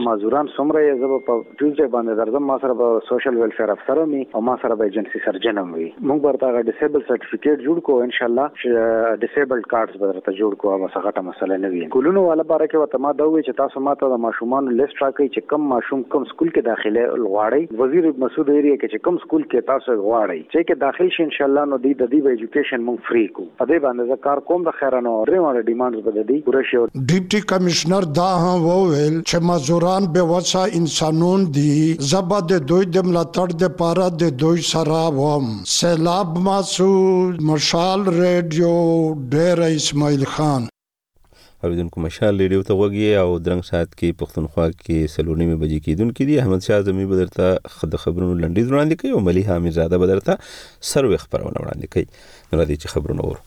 مازوران څومره یې زب په ټیوزډے باندې درځم ما سره به سوشل ویلفیر افسر مې او ما سره به ایجنسی سرجن هم وي موږ ورته ډیسیبل سرټیفیکیټ جوړ کو ان شاء الله ډیسیبلډ کارتس به درته جوړ کو او څه غټه مسله نه وي کولونو والا باره کې وته ما دا وی چې تاسو ماته د ماشومان لیست راکړئ چې کم ماشوم کم سکول کې داخله غواړي وزیر مسعود ایریا کې چې کم سکول کې تاسو غواړي چې داخل شي ان شاء الله نو د دې ایجوکیشن مونږ فری کو په دې باندې کار کوم د خیرانو ریمه ډیمانډز بده دي پوره شي ډیپټي کمشنر دا هم وویل چې مزدوران به وسه انسانون دي زبد دوی د ملاتړ د پاره د دوی سره وم سیلاب مسعود مشال ریډیو ډیر اسماعیل خان اوریدونکو مشال ریډیو ته وګورئ او درنګ سات کې پښتونخوا کې سلورنیمه بجې کېدونکې دي احمد شاه زمي بدرته د خبرونو لنډیز وړاندې کوي او مليحه امیرزاده بدرته سروي خبرونه وړاندې کوي نو راځي چې خبرونه ورو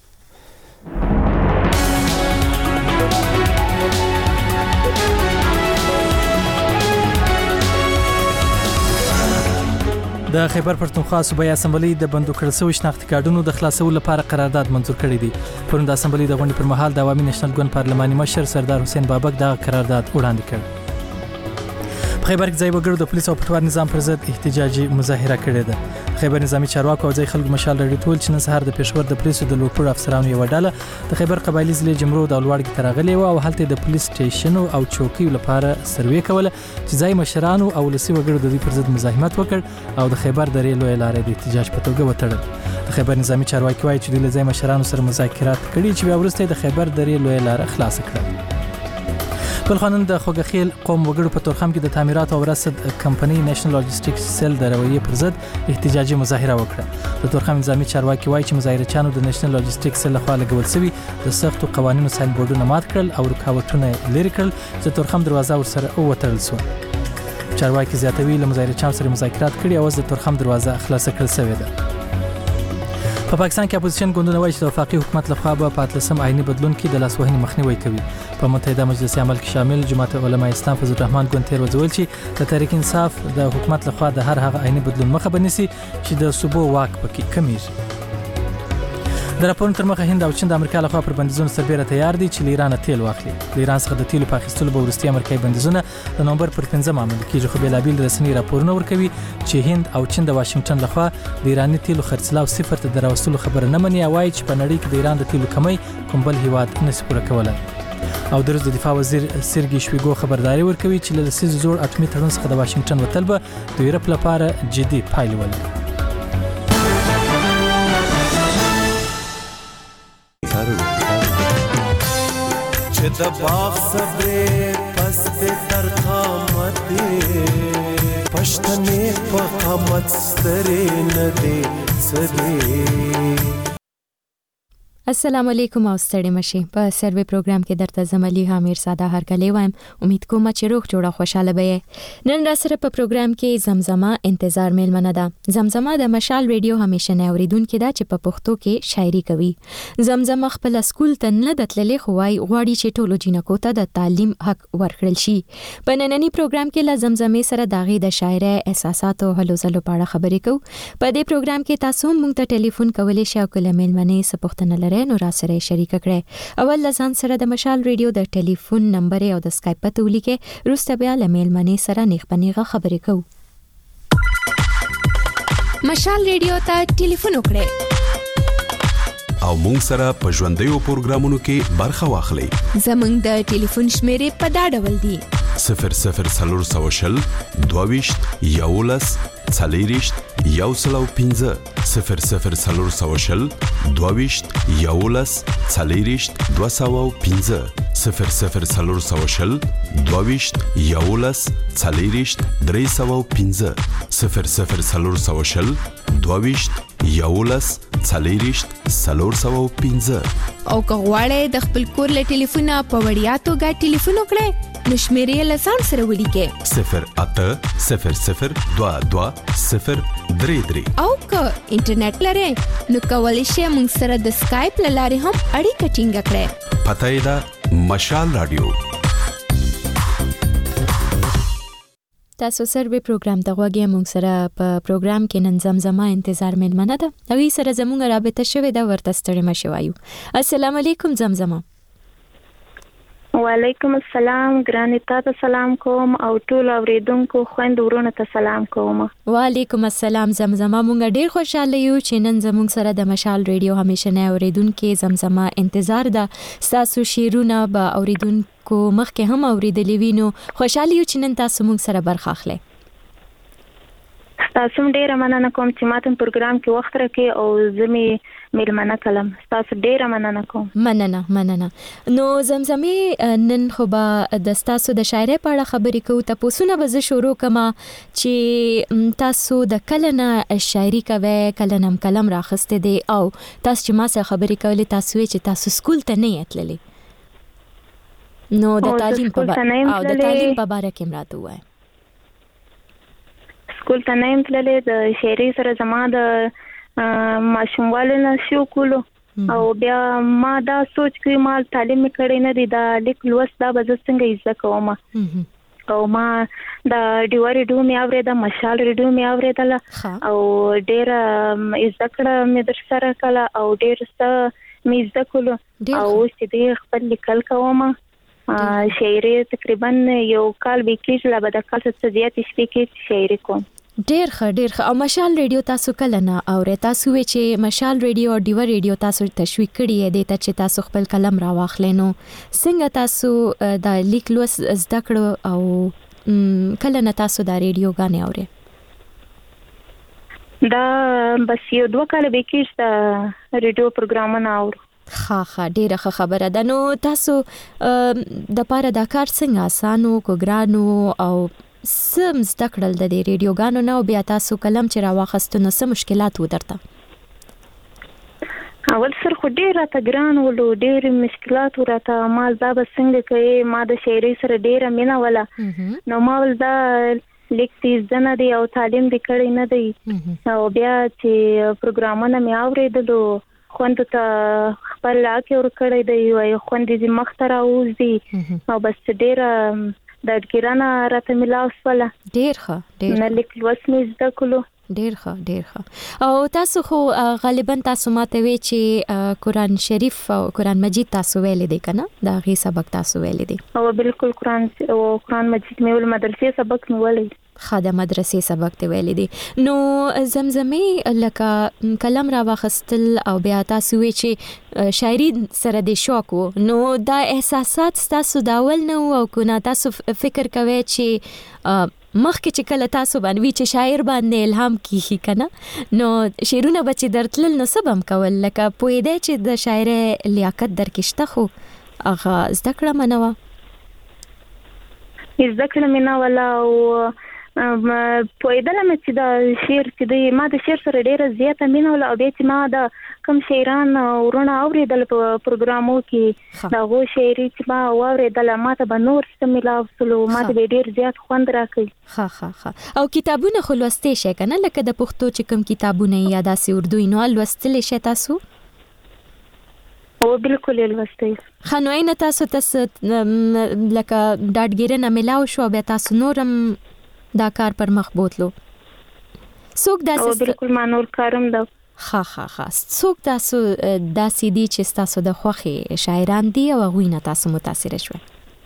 د خیبر پښتونخوا صوبایي اسمبلی د بندو کړل شوی شناختی کارډونو د خلاصولو لپاره قرارداد منزور کړی دی پرون د اسمبلی د غونډې پر مهال د عوامي نېشنل ګوند پارلماني مشر سردار حسین بابک دا قرارداد وړاندې کړ په خیبر کې ځای وګړو د پولیس او پټوار نظام پر ضد احتجاجي مظاهره کړې ده خیبر نظامی چارواکو او ځای خلکو مشال لري ټول چې نن سهار د پېښور د پولیسو د لوړ پوړو افسرانو یو ډله د خیبر قبایلی ضلع جمرود او لوړګي ترغلې و او هلته د پولیس سټیشن او چوکیو لپاره سروې کوله چې ځای مشرانو او لسی وګړو د دې پر ضد مزاحمت وکړ او د خیبر درې لوی لارې د احتجاج په توګه وتړل د خیبر نظامی چارواکي وايي چې د ځای مشرانو سره مذاکرات کړي چې بیا ورسته د خیبر درې لوی لارې خلاص کړل بل قانون د خوګخیل قوم وګړو په تورخم کې د تعمیرات او رصد کمپنی نېشنل لاجستیکس سیل د رویې پر ضد احتجاجي مظاهره وکړه د تورخم نظامی چارواکي وایي چې مظاهرچیانو د نېشنل لاجستیکس سیل لخوا لګول شوی د سختو قوانینو ساين بورډونه مات کړل او رکاوټونه لري کړل چې تورخم دروازه ورسره وتړل شو چارواکي زیاتوي له مظاهرچیانو سره مذاکرات کړي او د تورخم دروازه خلاص کړل شوې ده په پاکستان کې اپوزیشن ګوندونه وایي چې د وفاقي حکومت لخوا به په 18 آئینی بدلون کې د لاسوهنې مخنیوي کوي په متحده مجلس عمل کې شامل جماعت علماء اسلام فضل الرحمن ګوند تیر وځول چې د تحریک انصاف د حکومت لخوا د هر هغه آئینی بدلون مخه بنسي چې د صوبو واک پکې کمیږي د راپورونو تر مخه هند او چین د امریکا لخوا پر بندیزونو سربېره تیار دي چې ایران تیل واخلي د ایران څخه د تیلو په اخیستلو به وروستي امریکایي بندیزونه د نومبر پر 15 عمل کیږي خو بېلابېل رسمي راپورونه ورکوي چې هند او چین د واشنگټن لخوا د ایراني تیلو خرڅلاو صفر ته دراوستلو خبره نه مني او وایي چې په نړۍ کې د ایران د تیلو کمی کوم بل هیواد نشي پوره کولای او د روس د دفاع وزیر سرګي شویګو خبرداري ورکوي چې له لسیز زوړ اټومي تړون څخه د واشنگټن وتل به د یورپ لپاره جدي پایلې ولري چې د باغ صبرې پس د ترخامتې پښتنې په قامت سترې نه دې څه السلام علیکم او ستړي مشي په سروي پروګرام کې درته زملي حامیر ساده هرکلی وایم امید کوم چې روغ جوړه خوشاله به نن را سره په پروګرام کې زمزمه انتظار میلمنه ده زمزمه د مشال ریډیو همیشه نه اوریدونکو ده چې په پښتو کې شاعري کوي زمزمه خپل سکول ته نه دتللې خوای غواړي چې ټولو جنکو ته د تعلیم حق ورکړل شي په نننی پروګرام کې ل زمزمه سره داغي د شاعري احساسات او هلو زلو په اړه خبرې کوو په دې پروګرام کې تاسو موږ ته ټلیفون کولای شئ او کله میلمنه سپوښتنه نو را سره شریک کړئ اول لزان سره د مشال ریډیو د ټلیفون نمبر او د اسکایپ پته ولیکه روسته بیا لمیل منی سره نیغه خبرې کوو مشال ریډیو ته ټلیفون وکړئ او مونږ سره په ژوندۍ پروګرامونو کې برخه واخلئ زمونږ د ټلیفون شمیرې په دا ډول دي 00 22 یولس څلېرشت یو سل او پنځه 00 22 یولس څلېرشت دوه سوه او پنځه 00 22 یولس څلېرشت درې سوه او پنځه 00 22 یولس څلېرشت څلور سوه او پنځه او که غواړئ د خپل کور له ټلیفونه په وړیا توګه ټلیفون وکړئ نو شمیرې له ځان سره ولیکئ 080022 او که انټرنیټ لرئ نو کولی شئ موږ سره د اسکایپ له لارې هم اړیکه ټینګه کړئ پته یې ده مشال رادیو تاسو سروي پروګرام ته غوږی موږ سره په پروګرام کې نن زمزمه انتظار میلمنه ده او یې سره زموږ رابطه شوې ده ورته ستړي مشي وایو السلام علیکم زمزمه وعلیکم السلام ګرانې تاسو سلام کوم او ټول اوریدونکو خويند ورونو ته سلام کوم. وعلیکم السلام زمزمه مونږ ډیر خوشاله یو چې نن زموږ سره د مشال ریډیو همیشه نه اوریدونکو زمزمه انتظار ده تاسو شیرونه به اوریدونکو مخکې هم اوریدلی وینو خوشاله یو چې نن تاسو مونږ سره برخه اخلئ. تاسو ډیره مننه کوم چې ماته پروګرام کې وخت راکې او زمي میلمنه کلم تاسو ډیره مننه کوم. مننه نو زمزمه نن خو به د تاسو د شاعرۍ په اړه خبرې کوو تاسو نه به شروع کما چې تاسو د کلنه شاعري کوي کلنم کلم راخسته دي او تاسو چې ما سره خبرې کولې تاسو چې تاسو سکول ته نه یتللی نو د تعلیم په اړه کې مراته وای. سکول ته نه تللې د شاعري سره زما د ماشوموالي نه شو کولو او بیا ما دا سوچ کې ما تعلیم کړی نه دی دا لیک لوست دا به څنګه زده کوم او ما دا ډیوار ریډیو می اوریدا مشال ریډیو می اوریدل او ډیر زده کړه مې در سره کله او ډیر څه مې زده کولو او چې دې خپل لیکل کوم شاعري تقریبا یو کال به کېږي لا به د کال څخه زیات شپې کې شاعري کوم. ډیر ښه او مشال ریډیو تاسو کله نه اورئ تاسو چې مشال ریډیو او ډیور ریډیو تاسو تشویق کړی دی چې تاسو خپل قلم راواخلئ نو څنګه تاسو د لیک لوست زده کړو او کله نه تاسو د ریډیو غانې اورئ؟ دا بس یو 2 کال به کېږي د ریډیو پروګرامونه اورم. ښه ډیره ښه خبره ده. نو تاسو د پاره دا کار څنګه آسانو کو ګرانو او سم زده کړل د ریډیو غانو نه او بیا تاسو کلم چې راواخستو نو څه مشکلات ودرته؟ اول سر خو ډیر راته ګران ولو ډیر مشکلات ورته ما دا بسنګ کوي ما د شاعري سره ډیره مینا ولا نو ما ول دا لیکتیز نه دی او تعلیم دې کړی نه دی او بیا چې پروګرامونه مې اوریدلو خوند ته خپل لاکه ور کړی دی او خوند دې مختره اوسې او بس ډیر د ګرانه راته ملاوس ولا ډیر ښه نه لیک لوست مې زده کولو. ډیر ښه او تاسو خو غالبا تاسو ماته وی چې قرآن شریف او قرآن مجید تاسو ویلې دی کنه دا غي سبق تاسو ویلې دی؟ او بالکل قرآن مجید مې ول مدرسې سبق مې ولې خاده مدرسې سبق ته ویلې دي. نو زمزمه لکه کلم را واخستل او بیا تاسو وی چې شاعري سره د شوق نو دا احساسات تاسو داول نه او کو نه تاسو فکر کوي چې مخکې چې کله تاسو باندې چې شاعر باندې الهام کیږي کنه نو شعرونه بچي درتل نو سبم کول لکه پوی دی چې د شاعر لیاقت درکشته خو هغه زده کړه منوه زده کړه منه ولا او پویدل مې چې دا شعر چې دی ما د شعر سره ډیره زیاته مینه ولا او بیا چې ما د کم شاعران ورونه اوریدل په پروګرامو کې دا غو شاعري چې ما اوریدل ما ته به نور څه ملاوسلو ما ته ډیر زیات خوند راکړي. ښه او کتابونه خو لوستې شي کنه لکه د پښتو چې کوم کتابونه یا داسې اردو نو لوستل شي تاسو؟ او بالکل لوستې خنوینه تاسو لکه ډاډګیرنه ملاو شو بیا تاسو نورم دا کار پر مخ بوتلو څوک داسې او بالکل ما نور کارم دا ښه څوک تاسو داسې دي چې تاسو د خوښي شاعران دي او هغوی نه تاسو متاثر شوي؟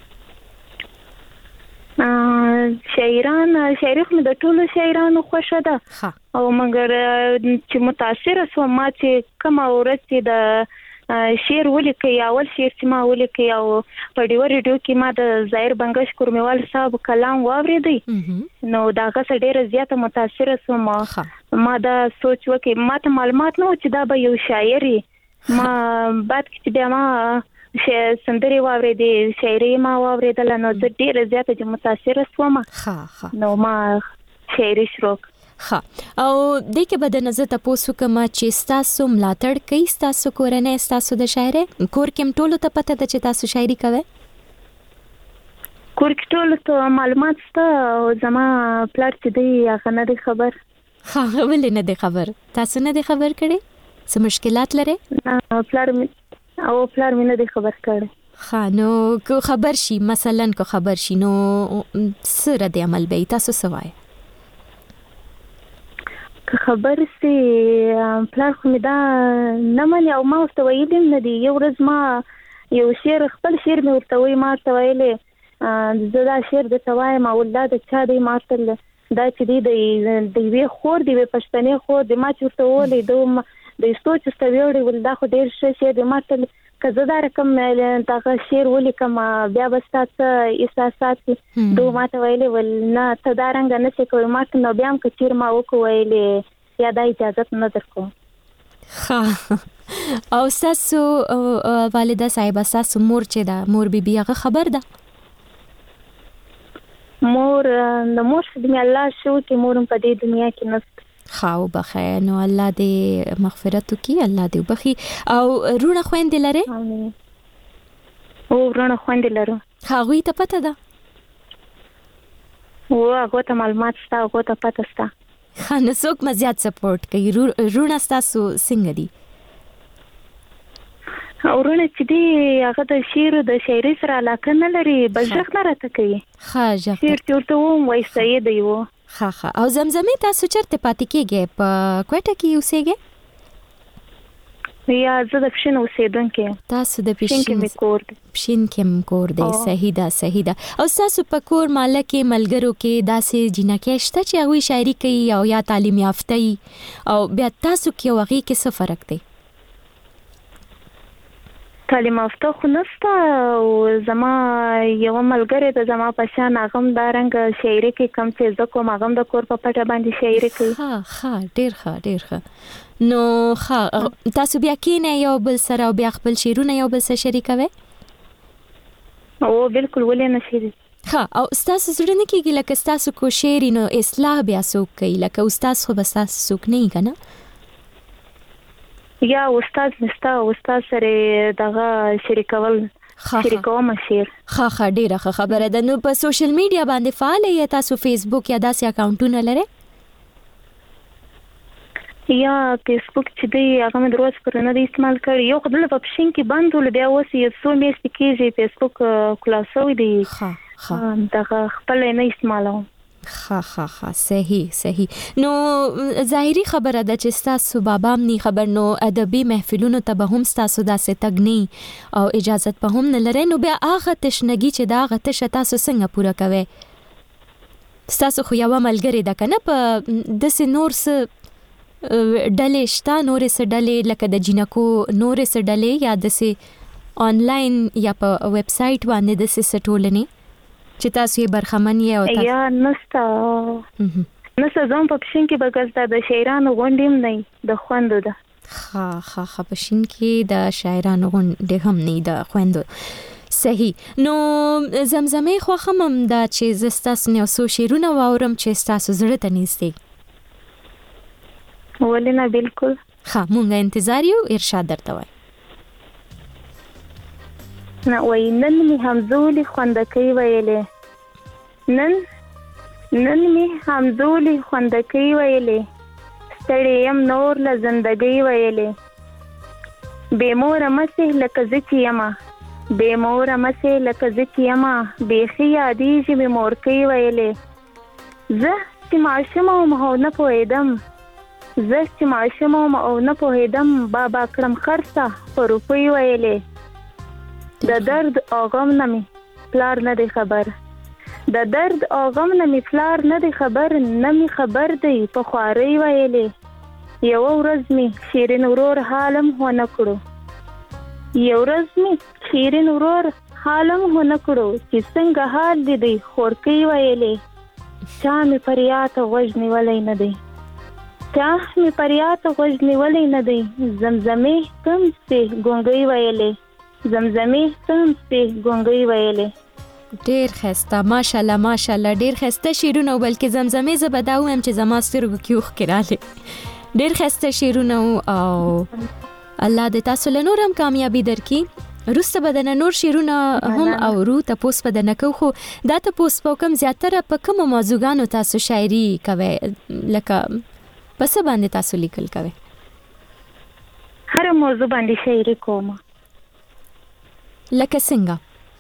شاعري خو د ټولو شاعرانو خوښه ده او مګر چې متاثر شوم ما چې کوم ورځ چې د شعر ولیکي اول شعر چې ما ولیکي او په ډیور ریډیو کې ما د ظاهر بنگش کورمیوال صاحب کلام واوریدي نو دا غسه ډیره زیاته متاثر شوم ما دا سوچ وکي ما ته معلومات نه و چې دا به یو شاعري ما بعد کې بیا ما سندري واوریدي شاعري ما واوریدل نو زه ډیره زیاته متاثر شوم نو ما شاعري شروع او د کې به د نظر تاسو کوم چې تاسو ملاتړ کوي تاسو کورنۍ تاسو د شاعرۍ کور کې ټولو ته پته ده چې تاسو شاعري کوي؟ کور کې ټولو ته معلومات شته او زما پلار چې دی هغه نه دی خبر. ولې نه دی خبر؟ تاسو نه دی خبر کړی؟ څه مشکلات لري؟ پلار مې نه دی خبر کړی. نو کو خبر شي مثلا کو خبر شي نو څه رد عمل به تاسو سوای؟ که خبر سي پلار خو مې دا نه مني او ما ورته ویلم نه دی یو ورځ ما یو شعر خپل شعر مې ورته وی ماته ویلې زه دا شعر د توایم او دا د چا دی ماته دا چې دی د وی خور دی پښتنې خور دی ما چې ورته ولې د سوچ استویړي ول دا خو ډیر ښه شعر دی ماته کزه دا رقم دا شعر ولیکم بیا بستات احساسات دوه ماته ویلې ول نه ته دا رنګ نه څه کوي ماته نو بیا هم کچیر ما وکویلې یا دا اجازه نه درکو او تاسو والده صاحب تاسو مور چې دا مور بي هغه خبر ده مور د مور دې الله شو چې مورم په دې دنیا کې نست خاو بخیر نو الله دې مغفرت وکي الله دې وبخي او رونه خويندې لره او رونه خويندې لره هغه ته پته ده هغه ته معلومات شته هغه ته پته شته خانه څوک مزيات سپورټ کوي رونه تاسو څنګه دي اورونه چې دی هغه د شعر د شاعري سره علاقه نه لري بل ځخ نه راته کوي ښه شعر چورته وای سید دی و ښه او زمزمه تاسو چرته پاتې کېږئ په کوټه کې اوسېږئ یا زه د پښین اوسېدونکې تاسو د پښین کې کور دی صحیح ده او تاسو په کور مالکه ملګرو کې داسې جنکه شته چې هغه شاعري کوي او یا تعلیم یافته او بیا تاسو کې وغي کې څه فرق دی تعلیم یافته خو نسته او زما یو ملګری د زما په شان هغه دا رنګ شاعري کې کم چې زه کوم هغه د کور په پټه باندې شاعري کوي ښه ډیر ښه نو تاسو بیا کینه یو بل سره او بیا خپل شعرونه یو بل سره شریکوي او بالکل ولې نه شي او تاسو زړه نه کېږي لکه تاسو کو شعر نو اصلاح بیا څوک کوي لکه استاد خو بس تاسو څوک نه کنه یا استاد سره دغه شریکول شریکوم شعر ښه ډیره خبره ده نو په سوشل میډیا باندې فعال یې تاسو فیسبوک یا داسې اکاونټونه لرئ یا فیسبوک چې دی هغه مې دروازه پر نه استعمال کړی یو خدای په پښین کې بندول بیا اوس یې څو میاشتې کېږي فیسبوک خلاصوي دی دغه خپل نه استعمالوم ښه صحیح نو ظاهري خبره ده چې تاسو بابا هم نه خبر نو ادبي محفلونو ته به هم تاسو داسې تګنی او اجازه په هم نه لري نو بیا هغه تشنګي چې دا غته تاسو څنګه پوره کوي تاسو خو یو ملګری ده کنه په دسه نور څه ډلې شته نورې څه ډلې لکه د جنکو نورې څه ډلې یا دسه آنلاین یا په ویب سټ باندې دسه سټولنی چې تاسو یې برخمن یې او تاسو یا نستا زم په پښین کې بغزدا د شاعرانو غونډیم نه د خوندو ده ښه پښین کې د شاعرانو غونډې هم نه د خوندو صحیح نو زمزمه خو هم دا چې زستاس نه اوسو شعرونه واورم چې تاسو زړه ته نيستي ولنه بالکل مونږه انتظار یو ارشاد درته وای نه وای نن می همزولي خوندکې ویلې نن می همزولي خوندکې ویلې ستړي يم نور له زندګۍ ویلې بے مور مسه لکه ځکه یما بے مور مسه لکه ځکه یما بيخي یادې چې به مور کې ویلې زه چې معشوم او نه پوهیدم بابا کړم خرڅه پر روپۍ ویلې د درد او غم نه می پلار نه دی خبر نه می خبر دی په خواري ویلې یو ورځ می شیرین ورور حالم هو نکړو چې څنګه حال دی خورکی ویلې چا می پریات غوښنی ولې نه دی زمزمه کم سي ګونګي ویلې ډیر خسته ماشاءالله ډیر خسته شیرونه بلکې زمزمه زبداو هم چې زما سترګو کې وخ کړاله ډیر خسته شیرونه او الله دې تاسو له نورم کامیابی درکړي روسته بدن نور شیرونه هم او رو تاسو بدن کو خو دا تاسو په کوم زیاتره په کوم موضوعګانو تاسو شاعري کوي لکه پس باندې تاسو لیکل کوي هر موضوع باندې شاعري کوم لکه څنګه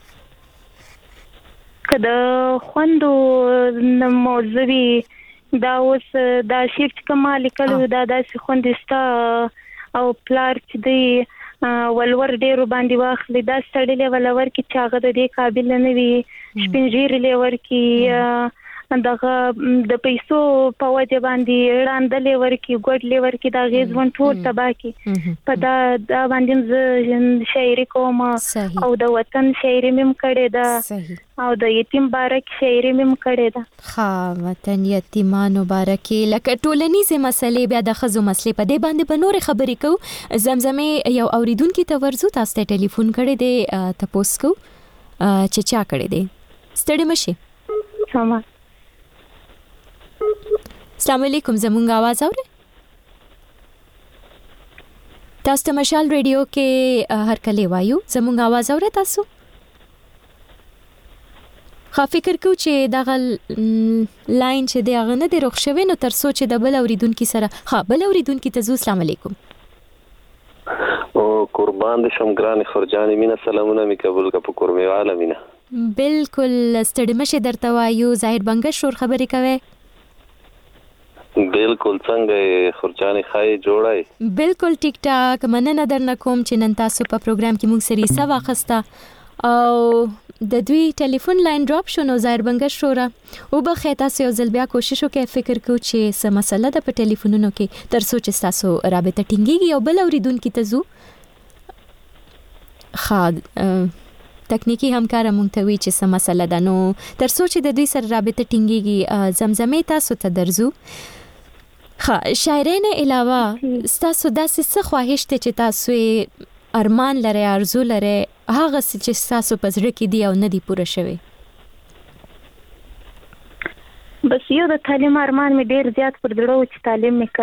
کله خوندو موضوعي دا اوس دا شعر چې کمال کلو دا داسې خوندستا او پلار چې دی ولور ډېر باندې واخلي دا ستړي ولور کې چاغه د دې قابل نه وي شپنجير لور کې دغه د پیسو په وجه باندې وړاندې لور کې ګډ لور کې دا غیز ون ټول تبا کې په دا باندې شاعري کوم او د وطن شاعري مم کړې ده او د یتیم بارک شاعري مم کړې ده ها وطن یتیمانو بارکي لکه ټولنیزه مسلې بیا د خزو مسلې په دې باندې په نور خبرې کو زمزمه یو اوریدونکو ته ورزو تاسو ته ټلیفون کړی دی تاسو کو چې چا کړی دی ستړي مشي سلام السلام علیکم زمونږ आवाज اورئ تاسو ته مشال ریډیو کې هر کله وایو زمونږ आवाज اورئ تاسو خا فکر کو چې دغه لاین چې دی هغه نه دی روښ شوی نو تر سوچ د بل اوریدونکو سره بل اوریدونکو ته زو السلام علیکم او قربان د شمګران خرجانې مینا سلامونه می قبول کا په قرمه عالمینا بالکل ستړي مشه درته وایو ظاهر بنګ شور خبرې کوي بالکل څنګه خرجانې خای جوړای بالکل ټیک ټاک مننه درنه کوم چې نن تاسو په پروګرام کې موږ سره سوا خسته او د دوی ټلیفون لاین ډراپ شو نو ظاهر بنګ شورا او به تاسو یو ځل بیا کوشش وکړئ فکر کو چې څه مسله ده په ټلیفونونو کې تر څو چې تاسو رابطه ټینګيږي او بل اوریدونکو ته زو تکنیکی همکار مونږ ته وی چې څه مسله ده نو تر څو چې د دوی سره رابطه ټینګيږي زمزمه تاسو ته درځو شاعرانه علاوه تاسو داسې څه خواهش ته چې تاسو ارمان لري ارزو لري هغه چې تاسو په زړه کې دی او نه دی پوره شوی بس یو د تعلیم ارمان می ډیر زیات پر دړو چې تعلیم می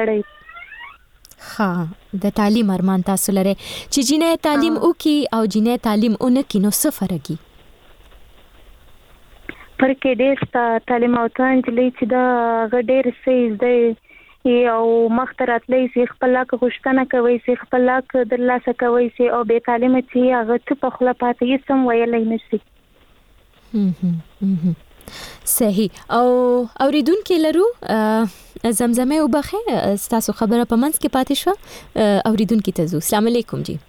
کړی د تعلیم ارمان تاسو لري چې جنې تعلیم وکي او جنې تعلیم اونکي نو څه فرقي پر کې ډیر تعلیم او تنجلې چې دا غډیر سیز دی او مخترات لې خپل لاک غوښتنه کوي خپل لاک د لاسه کوي او به تعلیم چې هغه څه په خپل پاتې سم ویلای نشي صحیح او اوریدونکو لرو زمزمه وبخه تاسو خبره په منځ کې پاتې شو اوریدونکو ته زو السلام علیکم جی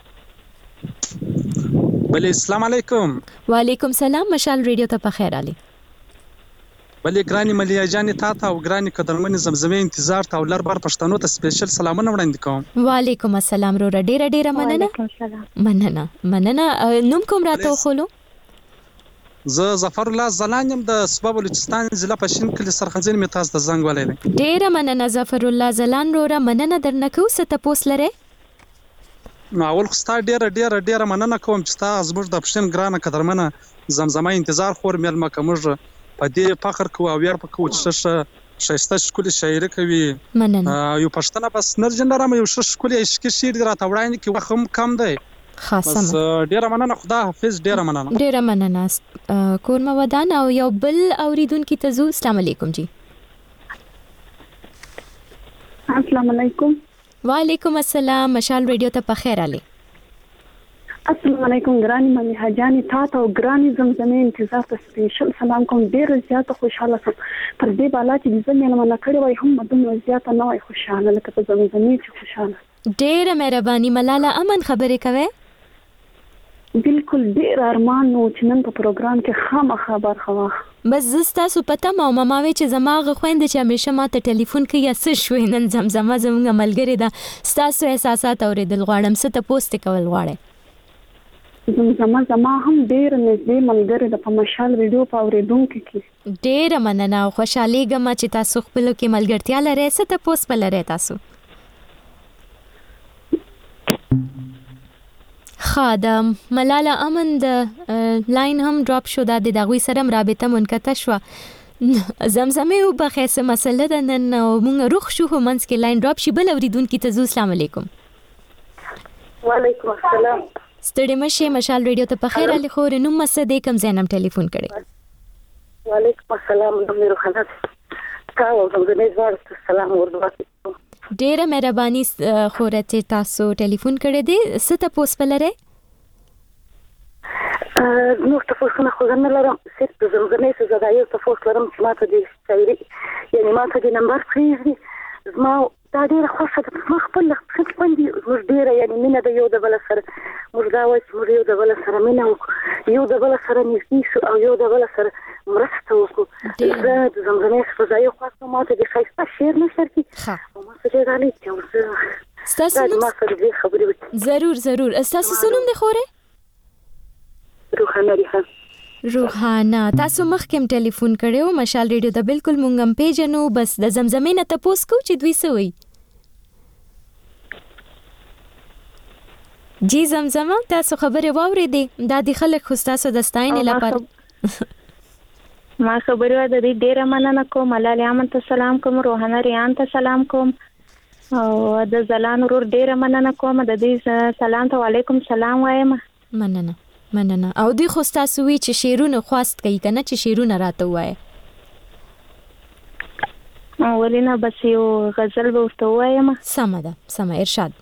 بله السلام علیکم وعلیکم سلام مشال ریډیو ته په خیر علي بلې ګرانی ملیا جان ته او ګرانی قدرمن زمزمه انتظار ته ولر بار پښتنو ته سپیشل سلامونه وړاندې کوم وعلیکم السلام رو ډیره مننه نوم کوم راته خلو زه ظفر الله زلان يم د سبب بلوچستان ضلع پښین کلی سرخنځین می تاسو ته زنګ ولې ډیره مننه ظفر الله زلان رو مننه درنکو ست پوس لره نو اول خستا ډیره مننه کوم چې تاسو زموږ د پښین ګرانه قدرمنه زمزمه انتظار خور مل مکمږ په دې فخر کو او ویاړ په کو چې شایسته شکل شاعري کوي یو پښتنه بس نرجنرم یو شکل عشق شعر راته وړاندې کی وخم کم دی خاصه ډیره مننه خدا حافظ ډیره مننه کورما ودان او یو بل اوریدونکو ته زو السلام علیکم جی السلام علیکم وعلیکم السلام مشال ریډیو ته په خیر علي السلام علیکم ګرانی مې حجانی تاسو او ګرانی زمزمه انتظار ته سپیشل سلام کوم ډیر زیات خوشاله سم پر دې بالا چې زمونه مله کړی وای هم دومره زیات نه وای خوشاله لکه په زمزمه چې خوشاله ډیر مهرباني ملاله امن خبرې کوي بالکل ډیر ارمان نو چې نن په پروګرام کې خامخا برخواخ بس زستا سو پته ما ماوي چې زماغه خويند چې همیشه ماته ټلیفون کوي یا څه شوي نن زمزمه زموږ ملګری ده ستاسو احساسات اوریدل غواړم څه ته پوسټ کول غواړم زما هم ډیر نږدې ملګری د په مشال ریډیو په اوریدونکو کې ډیر مننه او خوشحالي ګم چې تاسو خپل کې ملګرتیا لرئ څه ته پوس په لرئ تاسو خادم ملاله امن د لاین هم ډراپ شو د دغوی سره رابطه منقطع شو زمزمه او بخیسه مسله ده نن موږ روخ شو همنس کې لاین ډراپ شي بل اوریدونکو ته السلام علیکم وعلیکم السلام ستړي مشه مشال ریډیو ته په خیر علي خور نو مسه دې کم زینم ټلیفون کړي وعلیکم السلام نو روحانت تاسو زموږ زړه سلام ورته ډیره مهرباني خورته تاسو ټلیفون کړی دی ست پوس بلره نو تاسو نه خو نه لرم ست زموږ نه زده یو تاسو لرم چې ماته دې شاعري یعنی ماته دې نمبر 3 زما دا ډیره خوښه ده خپل باندې موږ ډیره یعنی مینه د یو د بل سره موږ دا وایو چې موږ یو د بل سره مینه وکړو یو د بل سره نږدې شو او یو د بل سره مرسته وکړو زه د زمزمې فضایي خواستم ماته د ښایسته شعر نشر کړي او ما سره ډالۍ چې ستاسو ما سره دې خبرې وکړي ضرور ستاسو څه نوم دی خورې روحانه ریحان روحانه تاسو مخکې ټلیفون کړو مشال ریډیو ته بالکل مونږ هم پیژنو بس د زمزمې نه تاسو کو چې دوی سوي جی زمزمه تاسو خبره واورېدې دا د خلک خو تاسو د ستاینې لپاره ما خبره ده د ډیره مننه کوم الله علیه ته سلام کوم روحانه ریان ته سلام کوم او د زلان ورور ډیره مننه کوم د دې سلام ته وعلیکم سلام وایم مننه او دوی خو تاسو وی چې شعرونه خواست کوي کنه چې شعرونه راته وایي ولینه بس یو غزل به ورته وایم سم ارشاد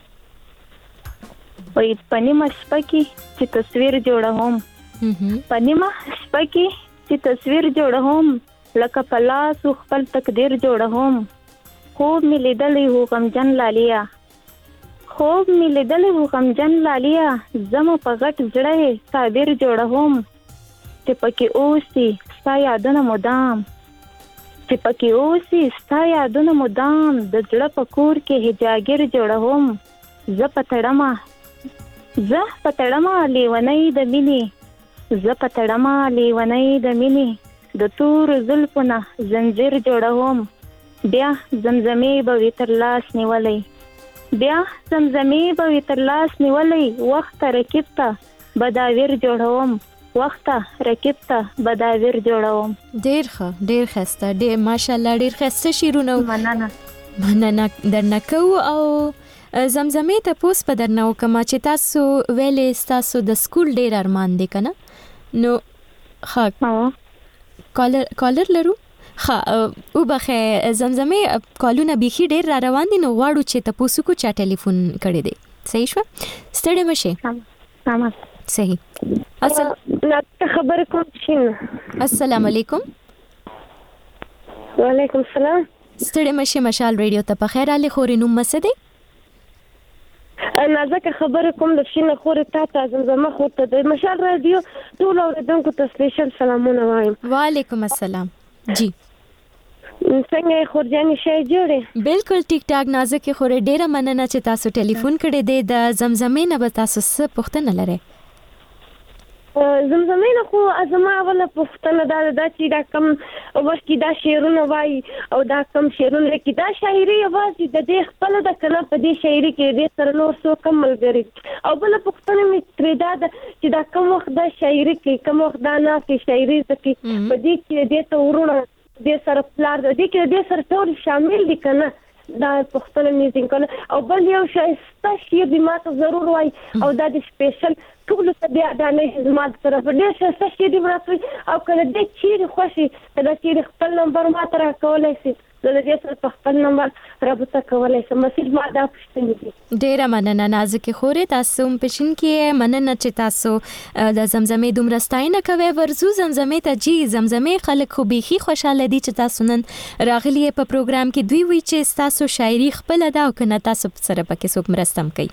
وای پنیمه شپه کې چې تصویر جوړوم پنیمه شپه کې چې تصویر جوړوم لکه په لاس خپل تقدیر جوړوم خوب مې لیدلی هو غمجن لالیا خوب مې لیدلی هو غمجن لالیا زما په غټ زړه تعبیر جوړوم چې پکې اوسي ستا یادونه مدام د زړه په کور کې هجاګیر جوړوم زه پتړما لیونی د مینې د تور زلفونه زنجیر جوړوم بیا زمزمې به وي تر لاس نیولې وخت رکیب ته بداویر جوړوم ډیر خسته ډیر ماشاءالله ډیر خسته شیرونه مننه درنه کو او زمزمې ته پوس په درنه وکما چې تاسو ویلې تاسو د سکول ډیر ارمان دی کنه نو کالر لرو او بخې زمزمې کالونه بيخي ډیر را روان دي نو واړو چې تاسو کو چا ټلیفون کړی دی صحیح شو ستړي مشه صحیح خبر کوم شین السلام علیکم وعلیکم السلام ستړي مشه مشال ریډیو ته په خیر علي خوري نوم مسدي انا ځکه خبر کوم د شین خوري تا زمزمه خورته د مشال رادیو ټول اوریدونکو ته سپیشل سلامونه وایم وعلیکم السلام جی څنګه خورجاني شای جوړه بالکل ټیک ټاک نازکه خورې ډیره مننه چې تاسو ټلیفون کړی دی د زمزمې نه به تاسو څه پوښتنه لرئ زمزمې نه خو ازما ولا پوښتنه دا چې دا کم وخت کې دا شعرونه وای او دا کم شعرونه کې دا شاعري وای د دې خپل د کله په دې شاعري کې دې سره نور څو کم ملګری او بل پوښتنه مې ترې دا چې دا کم وخت دا شاعري کې کم وخت دا نه کې شاعري ځکه په دې کې دې ته ورونه دې سره پلار دې کې دې سره ټول شامل دي کنه دا پښتنه میوزیک کنه او بل یو شایسته شی به ماته ضرور وای او دا د سپیشل ټول ته بیا دا نه زماد طرف دې شایسته شی دې مراتوي او کله دې چیرې خوشي دا چیرې خپل نمبر ماته را کولای شي زه دې سره خپل نمبر رابطه کولای شم مسیج ما دا پښتنه دي ډیره مننه نازکه خورې تاسو پښین کې مننه چې تاسو د زمزمې دومره ستاینه کوي ورزو زمزمې ته جی زمزمې خلک خو بيخي خوشاله دي چې تاسو نن راغلي په پروګرام کې دوی وی چې تاسو شاعري خپل ادا او کنه تاسو سره پکې څوک مرستم کوي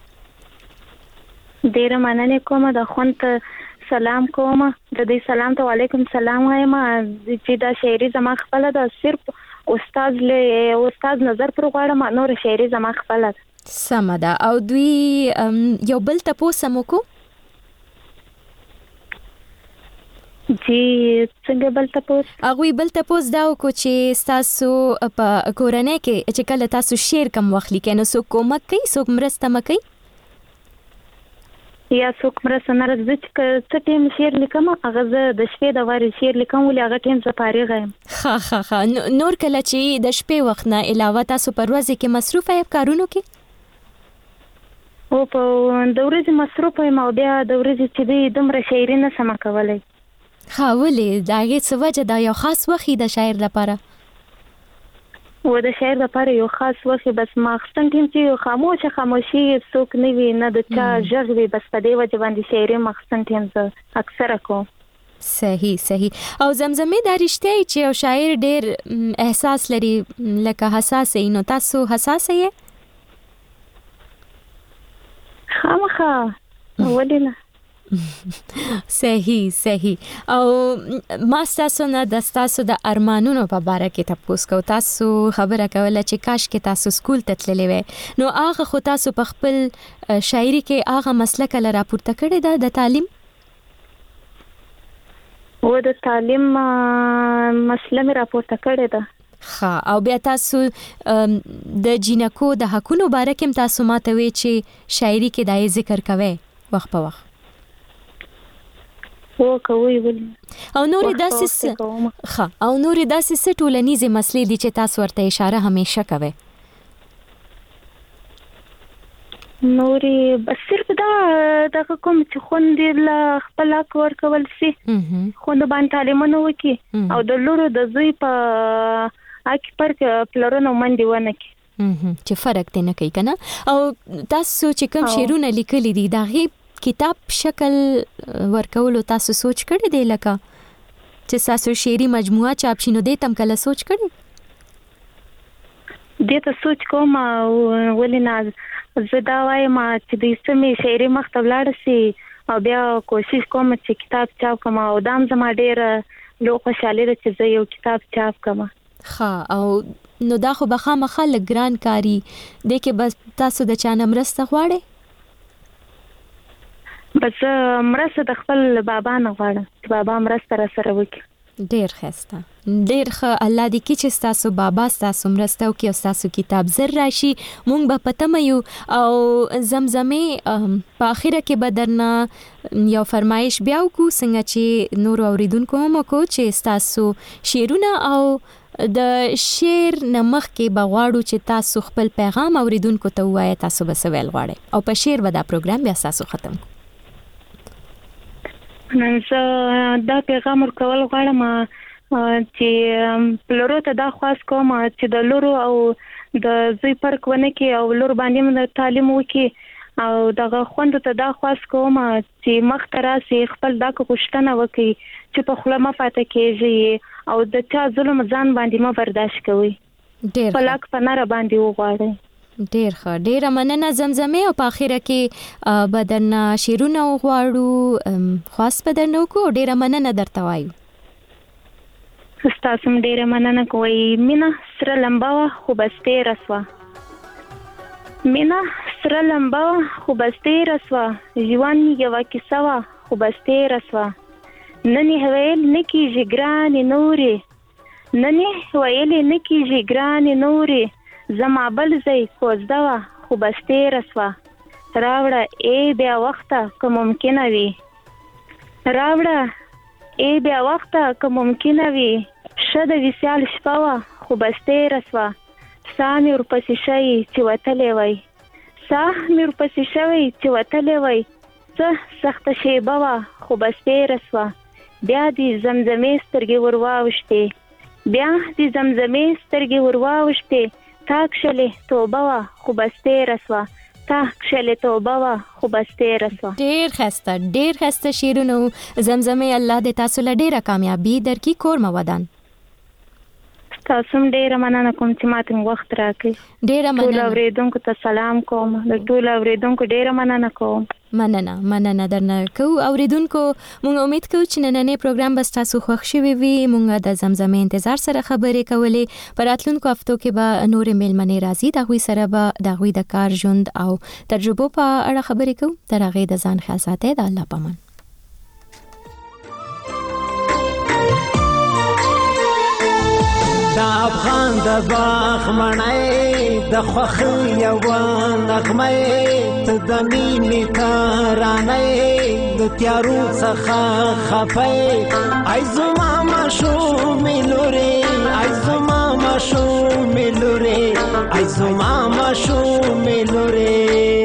ډیره مننه کوم د خونت سلام کوم د دې سلام ته وعلیکم سلام وایم چې دا شاعري زما خپل د صرف استاد نظر پر غواړم نور شاعري زما خپل سمدا او دوی یو بل تاسو مو کو جی څنګه بل تاسو بل تاسو دا کو چې تاسو په کورنۍ کې چې کله تاسو شعر کم وخت لیکنو سو کومک کوي سو مرسته مکي یا څوک مرسته نه راځي چې ټیم شعر لیکم هغه د شپې د واري شعر لیکم ولې هغه ټیم ز فارغ یم نور کله چې د شپې وخت نه علاوه تاسو په ورځ کې مصروف یې کارونو کې او په د ورځې مصروف یم او بیا د ورځې چې دومره شاعري نه سم کولای ولې دا هیڅ وجه دا یو خاص وخت د شاعر لپاره و د شاعر لپاره یو خاص وخت بس ماخستن ټیم چې خاموشي څوک نه وي نه د چا ژغ وي بس په دې وجه باندې شاعري ماخستن ټیم زه اکثره کوم صحیح او زمزمې دا رښتیا چې یو شاعر ډېر احساس لري لکه حساس نو تاسو حساس یې خامخا ولې نه صحیح او ما تاسو نه د تاسو د ارمانونو په اړه کې تاسو کو تاسو خبره کوله چې کاش کې تاسو سکول ته تللی وای نو هغه خو تاسو په خپل شاعري کې هغه مسله کله راپورته کړی ده د تعلیم و د تعلیم مسله مې راپورته کړی ده ها او بیا تاسو د جینکو د حقونو باره کې تاسو ماته وی چې شاعري کې دای ذکر کوي وخت په وخت او کوي ولې او نورې داسې څه ټولنیزې مسلې دي چې تاسو ورته اشاره همیشه کوي نورې بس صرف دغه کوم چې خوندې له خپل حق ورکول سي خوند باندې تعلیمونه وکړي او د لورو د زوی په حق پر پلرونو منډي ونه کړي چې فرق دی نه کوي کنه او تاسو چې کوم شعرونه لیکلي دي دا غي کتاب شکل ورکولو تاسو سوچ کړی دی لکه چې تاسو شعري مجموعه چاپ شینو دې تم کله سوچ کړی دې ته سوچ کوم ولې نه زه دا وایم چې د سمې شعري مکتب لاړ سي او بیا کوشش کوم چې کتاب چاپ کوم او دام زما ډېر لو خوشاله ده چې زه یو کتاب چاپ کوم ها او نو دا خو بخامخه لګران کاری دې کې بس تاسو د چانه مرسته غواړئ بس مرسته د خپل بابا نه غواړم چې بابا مرسته را سره وکړي ډیر ښه الله دې کې چې تاسو بابا تاسو مرسته وکړي او تاسو کتاب زر راشي مونږ به پته مې او زمزمه په اخره کې بدرنا یو فرمایش بیا وکړو څنګه چې نور اوریدونکو هم کو چې تاسو شعرونه او د شعر نمخ کې بغواړو چې تاسو خپل پیغام اوریدونکو ته وایي تاسو به سوال غواړئ او په شعر به دا پروګرام بیا تاسو ختم نن زه دا پیغام ورکول غواړم چې پلرو ته دا خواست کوم چې د لورو او د زوی فرق ونه کړي او لور باندې تعلیم وکړي او دغه خوند ته دا خواست کوم چې مخ ته راسي خپل دا غوښتنه وکړي چې په خله ما پاتې کېږي او د چا ظلم ځان باندې ما برداشت کوي ډېر پلاک په نار باندې وغواړي ډیر ښه ډیره مننه زمزمه او په اخره کې بدرنا شیرونه غواړو خاص بدرنو کو ډیره مننه درته وایو تاسو ډیره مننه کوي مینا سره لمبا خو بسته رسوا مینا سره لمبا خو بسته رسوا ژوند یو کیسه وا خو بسته رسوا ننی هویل نکی جګران نوري ننی هویل نکی جګران نوري زما بل زی کوزدوا خو بسته رسوا راوړه ای بیا وخته که ممکن وي راوړه ای بیا وخته که ممکن وي شد وسیال شپوا خو بسته رسوا سامي ورپسې شي چې وتلې وای سامي ورپسې شي چې وتلې وای څه سخت شی بوا خو بسته رسوا بیا دې زمزمې سترګې ورواوشته بیا دې زمزمې سترګې ورواوشته تاکشله توبه وا خو بسته رسوا تاکشله توبه وا خو بسته رسوا ډیر خسته شیرونو زمزمه الله دې تاسو له ډیره کامیابی درکې کور مودان تاسو ډیره مننه کوم چې ماته وخت راکړي ډیره مننه ټول اوریدونکو ته سلام کوم ټول اوریدونکو ډیره مننه کوم مننه درنه کو اوریدونکو مونږ امید کوو چې نننې پروګرام به تاسو خوښ شوي وي مونږ د زمزمه انتظار سره خبرې کولې پر راتلونکو هفتو کې به نور میلمنې راځي د غوي سره به د غوي د کار ژوند او تجربو په اړه خبرې کوو تر هغه د ځان خیال ساتئ د الله پامان دا افغان د باغ مړی د خوښۍ یوه نغمه ته د مینې ترانه د تیارو څخه خفه ای زما ماشومې لورې ای زما ماشومې لورې ای زما ماشومې لورې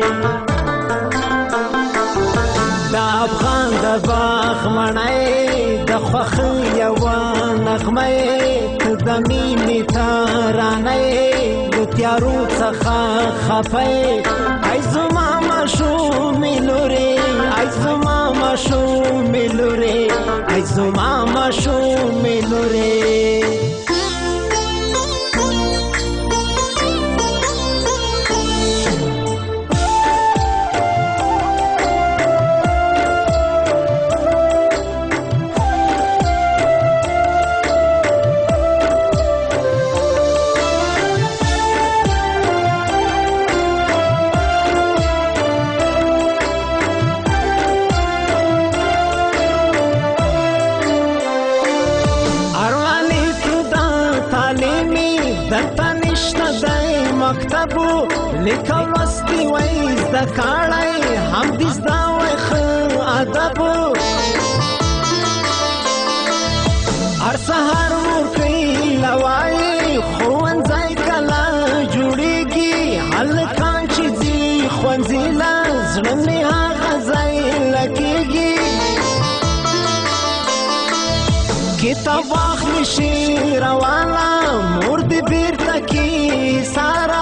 دا افغان د باغ مړی د خوښۍ یوه نغمه د مینې ترانه د تیارو څخه خفه ای زما ماشومې لورې ای زما ماشومې لورې ای زما ماشومې لورې مکتبو لیکل وستي وای زده کړای هم دې زده وای ښه ادبو هر سهار ورکوي لوایي ښوونځی کله جوړېږي هلکان چې ځي ښوونځي له زړه مې هغه ځای لګېږي کتاب واخلي شي روانه مور دې بیرته کې ساره